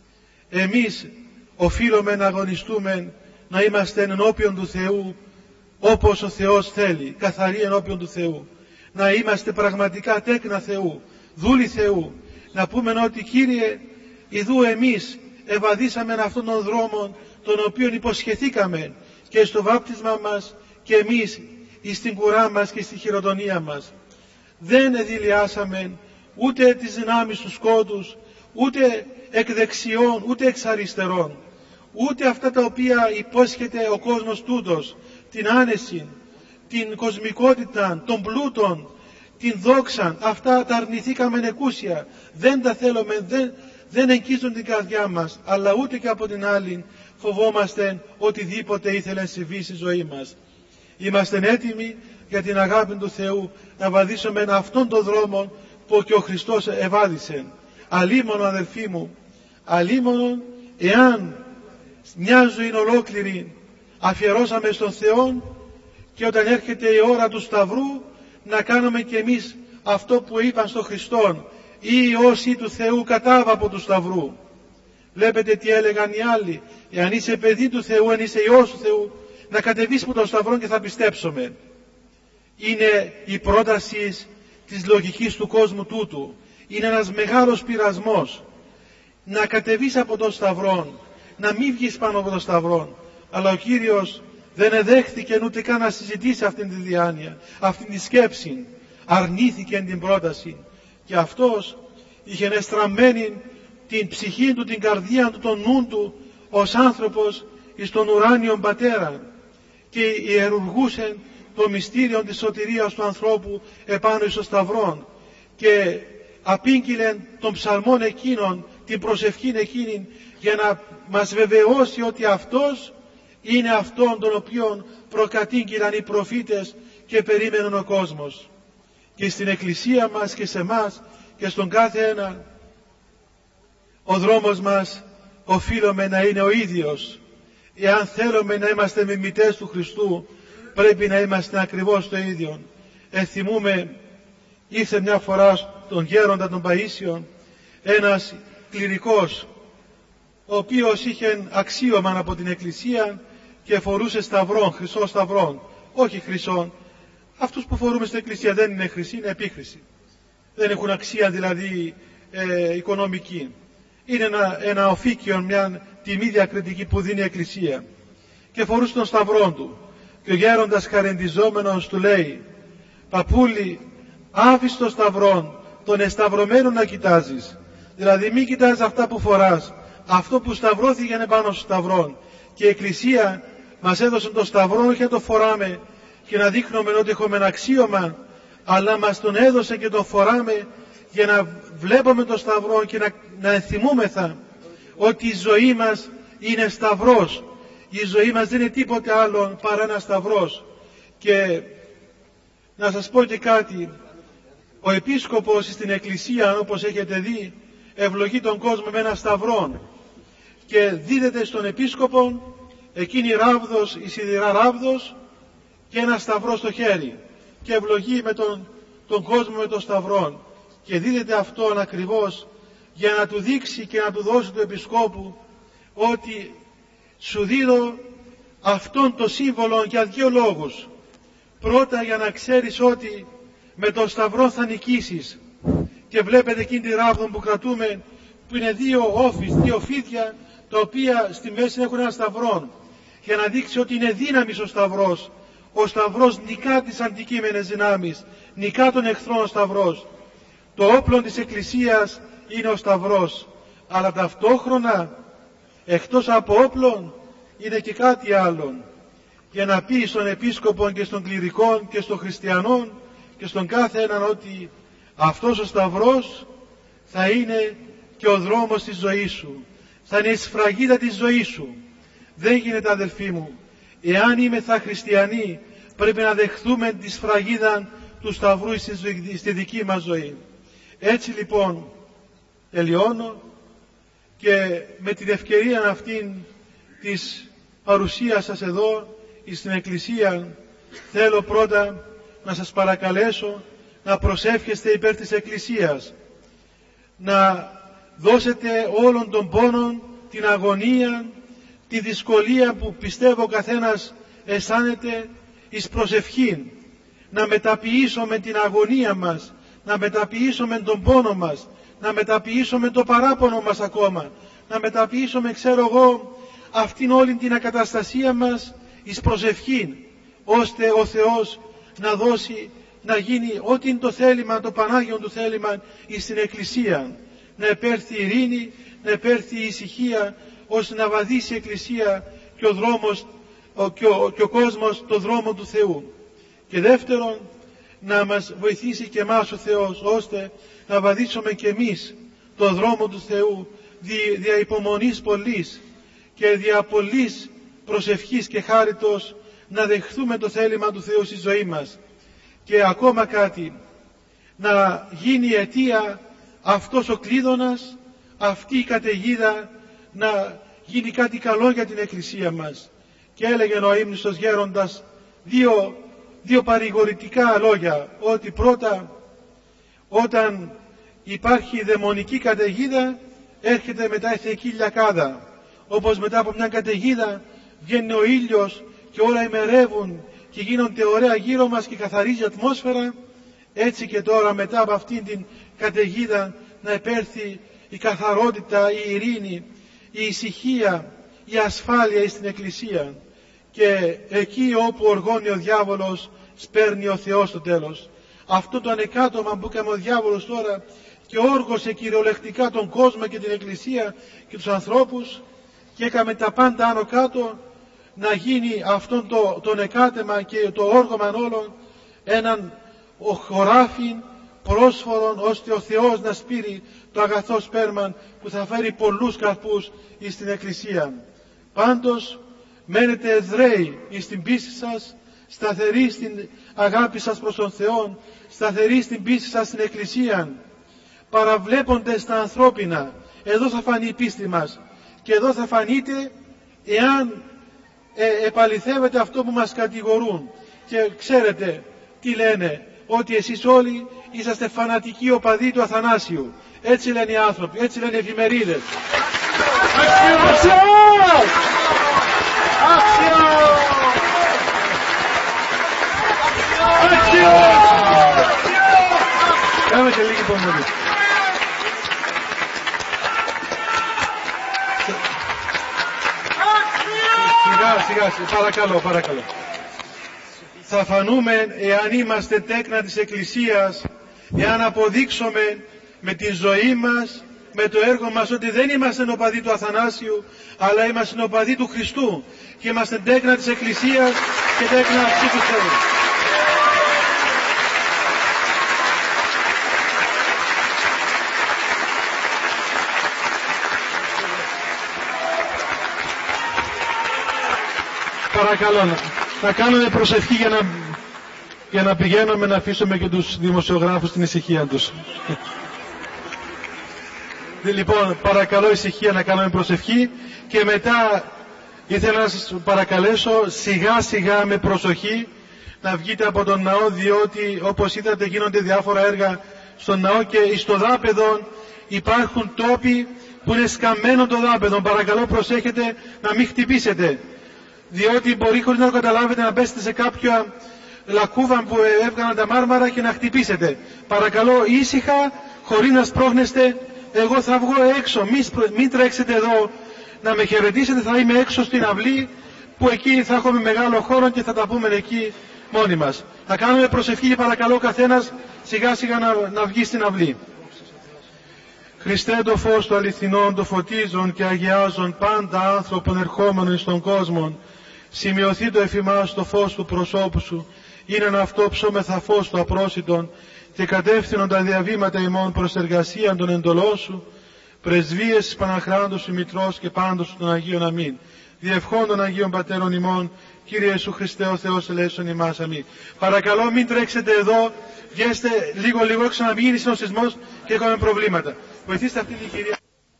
Εμείς οφείλουμε να αγωνιστούμε να είμαστε ενώπιον του Θεού όπως ο Θεός θέλει, καθαροί ενώπιον του Θεού. Να είμαστε πραγματικά τέκνα Θεού, δούλοι Θεού. Να πούμε ότι Κύριε, ιδού εμείς ευαδίσαμε αυτόν τον δρόμο τον οποίον υποσχεθήκαμε και στο βάπτισμα μας και εμείς στην κουρά μας και στη χειροτονία μας. Δεν εδηλιάσαμε ούτε τις δυνάμεις του σκότους, ούτε εκ δεξιών, ούτε εξ αριστερών, ούτε αυτά τα οποία υπόσχεται ο κόσμος τούτος, την άνεση, την κοσμικότητα, τον πλούτον, την δόξαν, αυτά τα αρνηθήκαμε εκούσια. Δεν τα θέλουμε, δεν, δεν εγγίζουν την καρδιά μας, αλλά ούτε και από την άλλη φοβόμαστε οτιδήποτε ήθελε να συμβεί στη ζωή μας. Είμαστε έτοιμοι για την αγάπη του Θεού να βαδίσουμε αυτόν τον δρόμο που και ο Χριστός ευάδισε. Αλίμονο, αδελφοί μου, αλίμονο εάν μια ζωή ολόκληρη αφιερώσαμε στον Θεό και όταν έρχεται η ώρα του Σταυρού να κάνουμε και εμείς αυτό που είπαν στον Χριστόν, ή όσοι του Θεού κατάβα από του Σταυρού. Βλέπετε τι έλεγαν οι άλλοι, εάν είσαι παιδί του Θεού, αν είσαι Υιός του Θεού, να κατεβείς από τον Σταυρό και θα πιστέψουμε. Είναι η πρόταση της λογικής του κόσμου τούτου. Είναι ένας μεγάλος πειρασμός να κατεβείς από τον Σταυρό, να μην βγεις πάνω από τον Σταυρό. Αλλά ο Κύριος δεν εδέχθηκε ούτε καν να συζητήσει αυτήν τη διάνοια, αυτήν τη σκέψη. Αρνήθηκε την πρόταση. Και αυτός είχε εστραμμένη την ψυχή του, την καρδία του, τον νου του ως άνθρωπος εις τον ουράνιον Πατέρα και ιερουργούσε το μυστήριο της σωτηρίας του ανθρώπου επάνω εις τον Σταυρόν και απήγγειλε των ψαλμών εκείνων, την προσευχή εκείνη, για να μας βεβαιώσει ότι αυτός είναι αυτόν τον οποίον προκατήγγειλαν οι προφήτες και περίμεναν ο κόσμος. Και στην Εκκλησία μας και σε εμάς και στον κάθε ένα, ο δρόμος μας οφείλουμε να είναι ο ίδιος. Εάν θέλουμε να είμαστε μιμητές του Χριστού, πρέπει να είμαστε ακριβώς το ίδιο. Εθυμούμε, ήρθε μια φορά στον γέροντα των Παΐσιων ένας κληρικός, ο οποίος είχε αξίωμα από την Εκκλησία και φορούσε σταυρών, χρυσό σταυρών. Όχι χρυσό, αυτούς που φορούμε στην Εκκλησία δεν είναι χρυσοί, είναι επίχρηση. Δεν έχουν αξία δηλαδή ε, οικονομική. Είναι ένα, ένα οφίκιο, μια τιμή διακριτική που δίνει η Εκκλησία. Και φορούσε τον σταυρό του. Και ο γέροντας χαρεντιζόμενος του λέει, παππούλη, άφησε το σταυρό, τον εσταυρωμένο να κοιτάζεις. Δηλαδή μην κοιτάζεις αυτά που φοράς, αυτό που σταυρώθηκε είναι πάνω στο σταυρό. Και η Εκκλησία μας έδωσε το σταυρό όχι να το φοράμε και να δείχνουμε ότι έχουμε ένα αξίωμα, αλλά μας τον έδωσε και τον φοράμε για να βλέπουμε το σταυρό και να, να ενθυμούμεθα ότι η ζωή μας είναι σταυρός. Η ζωή μας δεν είναι τίποτε άλλο παρά ένα σταυρός. Και να σας πω και κάτι, ο επίσκοπος στην Εκκλησία, όπως έχετε δει, ευλογεί τον κόσμο με ένα σταυρό και δίδεται στον επίσκοπο εκείνη η ράβδος, η σιδηρά ράβδος και ένα σταυρό στο χέρι και ευλογεί με τον, τον κόσμο με τον σταυρό και δίδεται αυτόν ακριβώς για να του δείξει και να του δώσει του επισκόπου ότι σου δίνω αυτόν το σύμβολο για δύο λόγους. Πρώτα για να ξέρεις ότι με τον σταυρό θα νικήσεις. Και βλέπετε εκείνη τη ράβδο που κρατούμε που είναι δύο όφης, δύο φίδια τα οποία στη μέση έχουν ένα σταυρό για να δείξει ότι είναι δύναμης ο σταυρός. Ο σταυρός νικά τις αντικείμενες δυνάμεις, νικά τον εχθρό ο σταυρός. Το όπλο της Εκκλησίας είναι ο σταυρός, αλλά ταυτόχρονα εκτός από όπλων είναι και κάτι άλλο, για να πει στον επίσκοπο και στον κληρικό και στον χριστιανό και στον κάθε έναν ότι Αυτός ο σταυρός θα είναι και ο δρόμος της ζωής σου, θα είναι η σφραγίδα της ζωής σου. Δεν γίνεται, αδελφοί μου, εάν είμαι θα χριστιανοί, πρέπει να δεχθούμε τη σφραγίδα του σταυρού στη δική μας ζωή. Έτσι λοιπόν τελειώνω, και με την ευκαιρία αυτήν της παρουσίας σας εδώ στην Εκκλησία θέλω πρώτα να σας παρακαλέσω να προσεύχεστε υπέρ της Εκκλησίας, να δώσετε όλων των πόνων, την αγωνία, τη δυσκολία που πιστεύω ο καθένας αισθάνεται εις προσευχή, να μεταποιήσουμε την αγωνία μας, να μεταποιήσουμε τον πόνο μας, να μεταποιήσουμε το παράπονο μας ακόμα, να μεταποιήσουμε, ξέρω εγώ, αυτήν όλη την ακαταστασία μας εις προσευχή, ώστε ο Θεός να δώσει, να γίνει ό,τι είναι το θέλημα, το Πανάγιο του θέλημα εις την Εκκλησία, να επέρθει η ειρήνη, να επέρθει η ησυχία, ώστε να βαδίσει η Εκκλησία και ο δρόμος ο, και, ο, και ο κόσμος το δρόμο του Θεού. Και δεύτερον, να μας βοηθήσει και εμάς ο Θεός, ώστε να βαδίσουμε και εμείς το δρόμο του Θεού δι, δια υπομονής πολλής και δια πολλής προσευχής και χάριτος, να δεχθούμε το θέλημα του Θεού στη ζωή μας. Και ακόμα κάτι, να γίνει η αιτία αυτός ο κλείδωνας, αυτή η καταιγίδα, να γίνει κάτι καλό για την Εκκλησία μας. Και έλεγε ο αείμνηστος γέροντας δύο, δύο παρηγορητικά λόγια, ότι πρώτα όταν υπάρχει δαιμονική καταιγίδα έρχεται μετά η θεϊκή λιακάδα, όπως μετά από μια καταιγίδα βγαίνει ο ήλιος και όλα ημερεύουν και γίνονται ωραία γύρω μας και καθαρίζει η ατμόσφαιρα, έτσι και τώρα μετά από αυτήν την καταιγίδα να επέρθει η καθαρότητα, η ειρήνη, η ησυχία, η ασφάλεια στην Εκκλησία. Και εκεί όπου οργώνει ο διάβολος σπέρνει ο Θεός στο τέλος. Αυτό το ανεκάτωμα που έκανε ο διάβολος τώρα και όργωσε κυριολεκτικά τον κόσμο και την Εκκλησία και τους ανθρώπους και έκαμε τα πάντα άνω κάτω, να γίνει αυτόν το, το νεκάτεμα και το όργωμα όλων έναν χωράφι πρόσφορον, ώστε ο Θεός να σπείρει το αγαθό σπέρμα που θα φέρει πολλούς καρπούς στην Εκκλησία. Πάντως μένετε εδραίοι στην πίστη σας, σταθεροί στην αγάπη σας προς τον Θεό, σταθεροί στην πίστη σας στην Εκκλησία, παραβλέποντες τα ανθρώπινα. Εδώ θα φανεί η πίστη μας και εδώ θα φανείτε εάν ε, επαληθεύετε αυτό που μας κατηγορούν. Και ξέρετε τι λένε, ότι εσείς όλοι είσαστε φανατικοί οπαδοί του Αθανάσιου. Έτσι λένε οι άνθρωποι, έτσι λένε οι εφημερίδες. Άξιο! Άξιο! Άξιο! Κάμε και λίγη υπομονή. Σιγά, σιγά, παρακαλώ, παρακαλώ. Θα φανούμε εάν είμαστε τέκνα της Εκκλησίας, εάν αποδείξουμε με τη ζωή μας, με το έργο μας, ότι δεν είμαστε νοπαδοί του Αθανάσιου, αλλά είμαστε νοπαδοί του Χριστού και είμαστε τέκνα της Εκκλησίας και τέκνα αυτή του Θεού. Παρακαλώ να, να κάνουμε προσευχή για να, για να πηγαίνουμε να αφήσουμε και τους δημοσιογράφους στην ησυχία τους. Λοιπόν, παρακαλώ ησυχία, να κάνουμε προσευχή και μετά ήθελα να σας παρακαλέσω σιγά σιγά με προσοχή να βγείτε από τον ναό, διότι όπως είδατε γίνονται διάφορα έργα στον ναό και στο δάπεδο υπάρχουν τόποι που είναι σκαμμένο το δάπεδο. Παρακαλώ προσέχετε να μην χτυπήσετε, διότι μπορεί χωρίς να το καταλάβετε να πέσετε σε κάποια λακκούβα που έβγαλαν τα μάρμαρα και να χτυπήσετε. Παρακαλώ ήσυχα, χωρίς να σπρώχνεστε. Εγώ θα βγω έξω, μην, μην τρέξετε εδώ να με χαιρετήσετε, θα είμαι έξω στην αυλή που εκεί θα έχουμε μεγάλο χώρο και θα τα πούμε εκεί μόνοι μας. Θα κάνουμε προσευχή και παρακαλώ καθένας σιγά σιγά να, να βγει στην αυλή. Χριστέ, το φως του αληθινών, το φωτίζον και αγιάζον πάντα άνθρωπον ερχόμενον στον κόσμο, σημειωθεί το εφημάς το φως του προσώπου σου, είναι ένα αυτό ψώμεθα φως του απρόσιτον και κατεύθυνον τα διαβήματα ημών προς εργασίαν των εντολών σου, πρεσβείες της Παναχράντος σου Μητρός και πάντως σου των Αγίων αμήν. Διευχών των Αγίων Πατέρων ημών, Κύριε Ιησού Χριστέ ο Θεός ελέησον ημάς αμήν. Παρακαλώ μην τρέξετε εδώ, βγέστε λίγο λίγο έξω να μην γίνει συνοσισμός και έχουμε προβλήματα. Βοηθήστε αυτή την κυρία.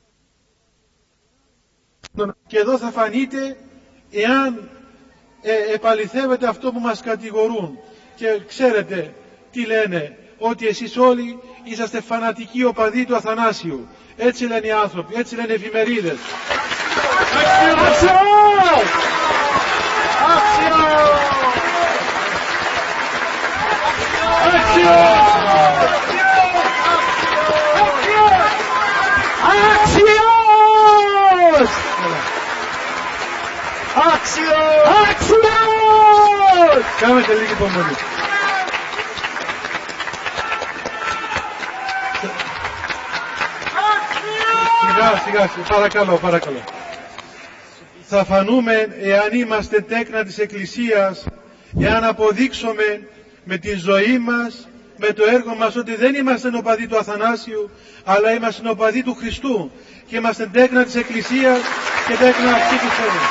Και εδώ θα φανείτε εάν ε, επαληθεύετε αυτό που μας κατηγορούν και ξέρετε τι λένε, ότι εσείς όλοι είσαστε φανατικοί οπαδοί του Αθανάσιου. Έτσι λένε οι άνθρωποι, έτσι λένε οι εφημερίδες. Άξιο! Άξιο! Άξιο! Άξιος! Άξιος! Άξιος! Κάμετε λίγη υπομονή. Σιγά, σιγά, παρακαλώ, παρακαλώ. Θα φανούμε εάν είμαστε τέκνα της Εκκλησίας, εάν αποδείξουμε με τη ζωή μας, με το έργο μας, ότι δεν είμαστε οπαδοί του Αθανάσιου, αλλά είμαστε οπαδοί του Χριστού και είμαστε τέκνα της Εκκλησίας και τέκνα αυτή του Θεού.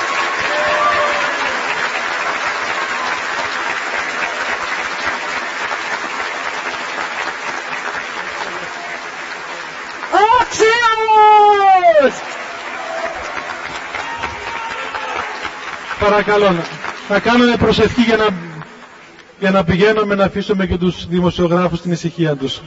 Άξιος! Παρακαλώ, να κάνουμε προσευχή για να, για να πηγαίνουμε να αφήσουμε και τους δημοσιογράφους στην ησυχία τους.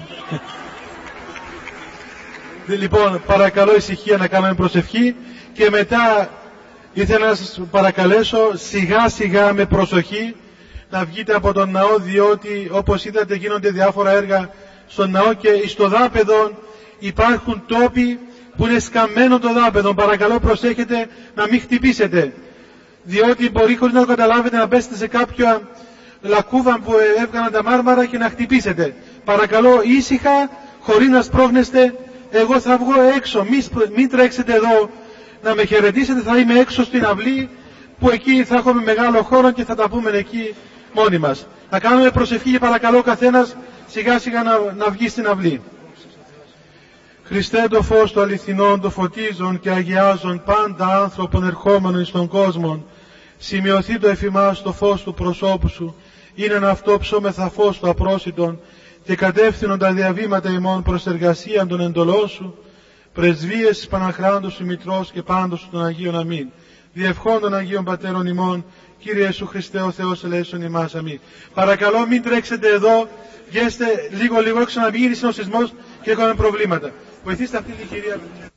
Λοιπόν, παρακαλώ ησυχία, να κάνουμε προσευχή και μετά ήθελα να σας παρακαλέσω σιγά σιγά με προσοχή να βγείτε από τον ναό, διότι όπως είδατε γίνονται διάφορα έργα στον ναό και στο δάπεδο υπάρχουν τόποι που είναι σκαμμένο το δάπεδο. Παρακαλώ προσέχετε να μην χτυπήσετε, διότι μπορεί χωρίς να το καταλάβετε να πέσετε σε κάποια λακκούβα που έβγαλαν τα μάρμαρα και να χτυπήσετε. Παρακαλώ ήσυχα, χωρίς να σπρώχνεστε. Εγώ θα βγω έξω, μην, μην τρέξετε εδώ να με χαιρετήσετε, θα είμαι έξω στην αυλή που εκεί θα έχουμε μεγάλο χώρο και θα τα πούμε εκεί μόνοι μας. Να κάνουμε προσευχή και παρακαλώ ο καθένας σιγά σιγά να, να βγει στην αυλή. Χριστέ το φως του αληθινών, το φωτίζον και αγιάζον πάντα άνθρωπον ερχόμενον στον κόσμο, σημειωθεί το εφημάς το φως του προσώπου σου, είναι ένα αυτό ψώμεθα φως του απρόσιτον και κατεύθυνον τα διαβήματα ημών προς εργασίαν των εντολών σου, πρεσβείες της Παναχράντος σου Μητρός και πάντως σου των Αγίων αμήν. Διευχών των Αγίων Πατέρων ημών, Κύριε Ιησού Χριστέ ο Θεός ελέησον ημάς αμήν. Παρακαλώ μην τρέξετε εδώ, βγέστε λίγο λίγο έξω να μην γίνει συνοσισμός και έχουμε προβλήματα. Βοηθήστε αυτή την κυρία.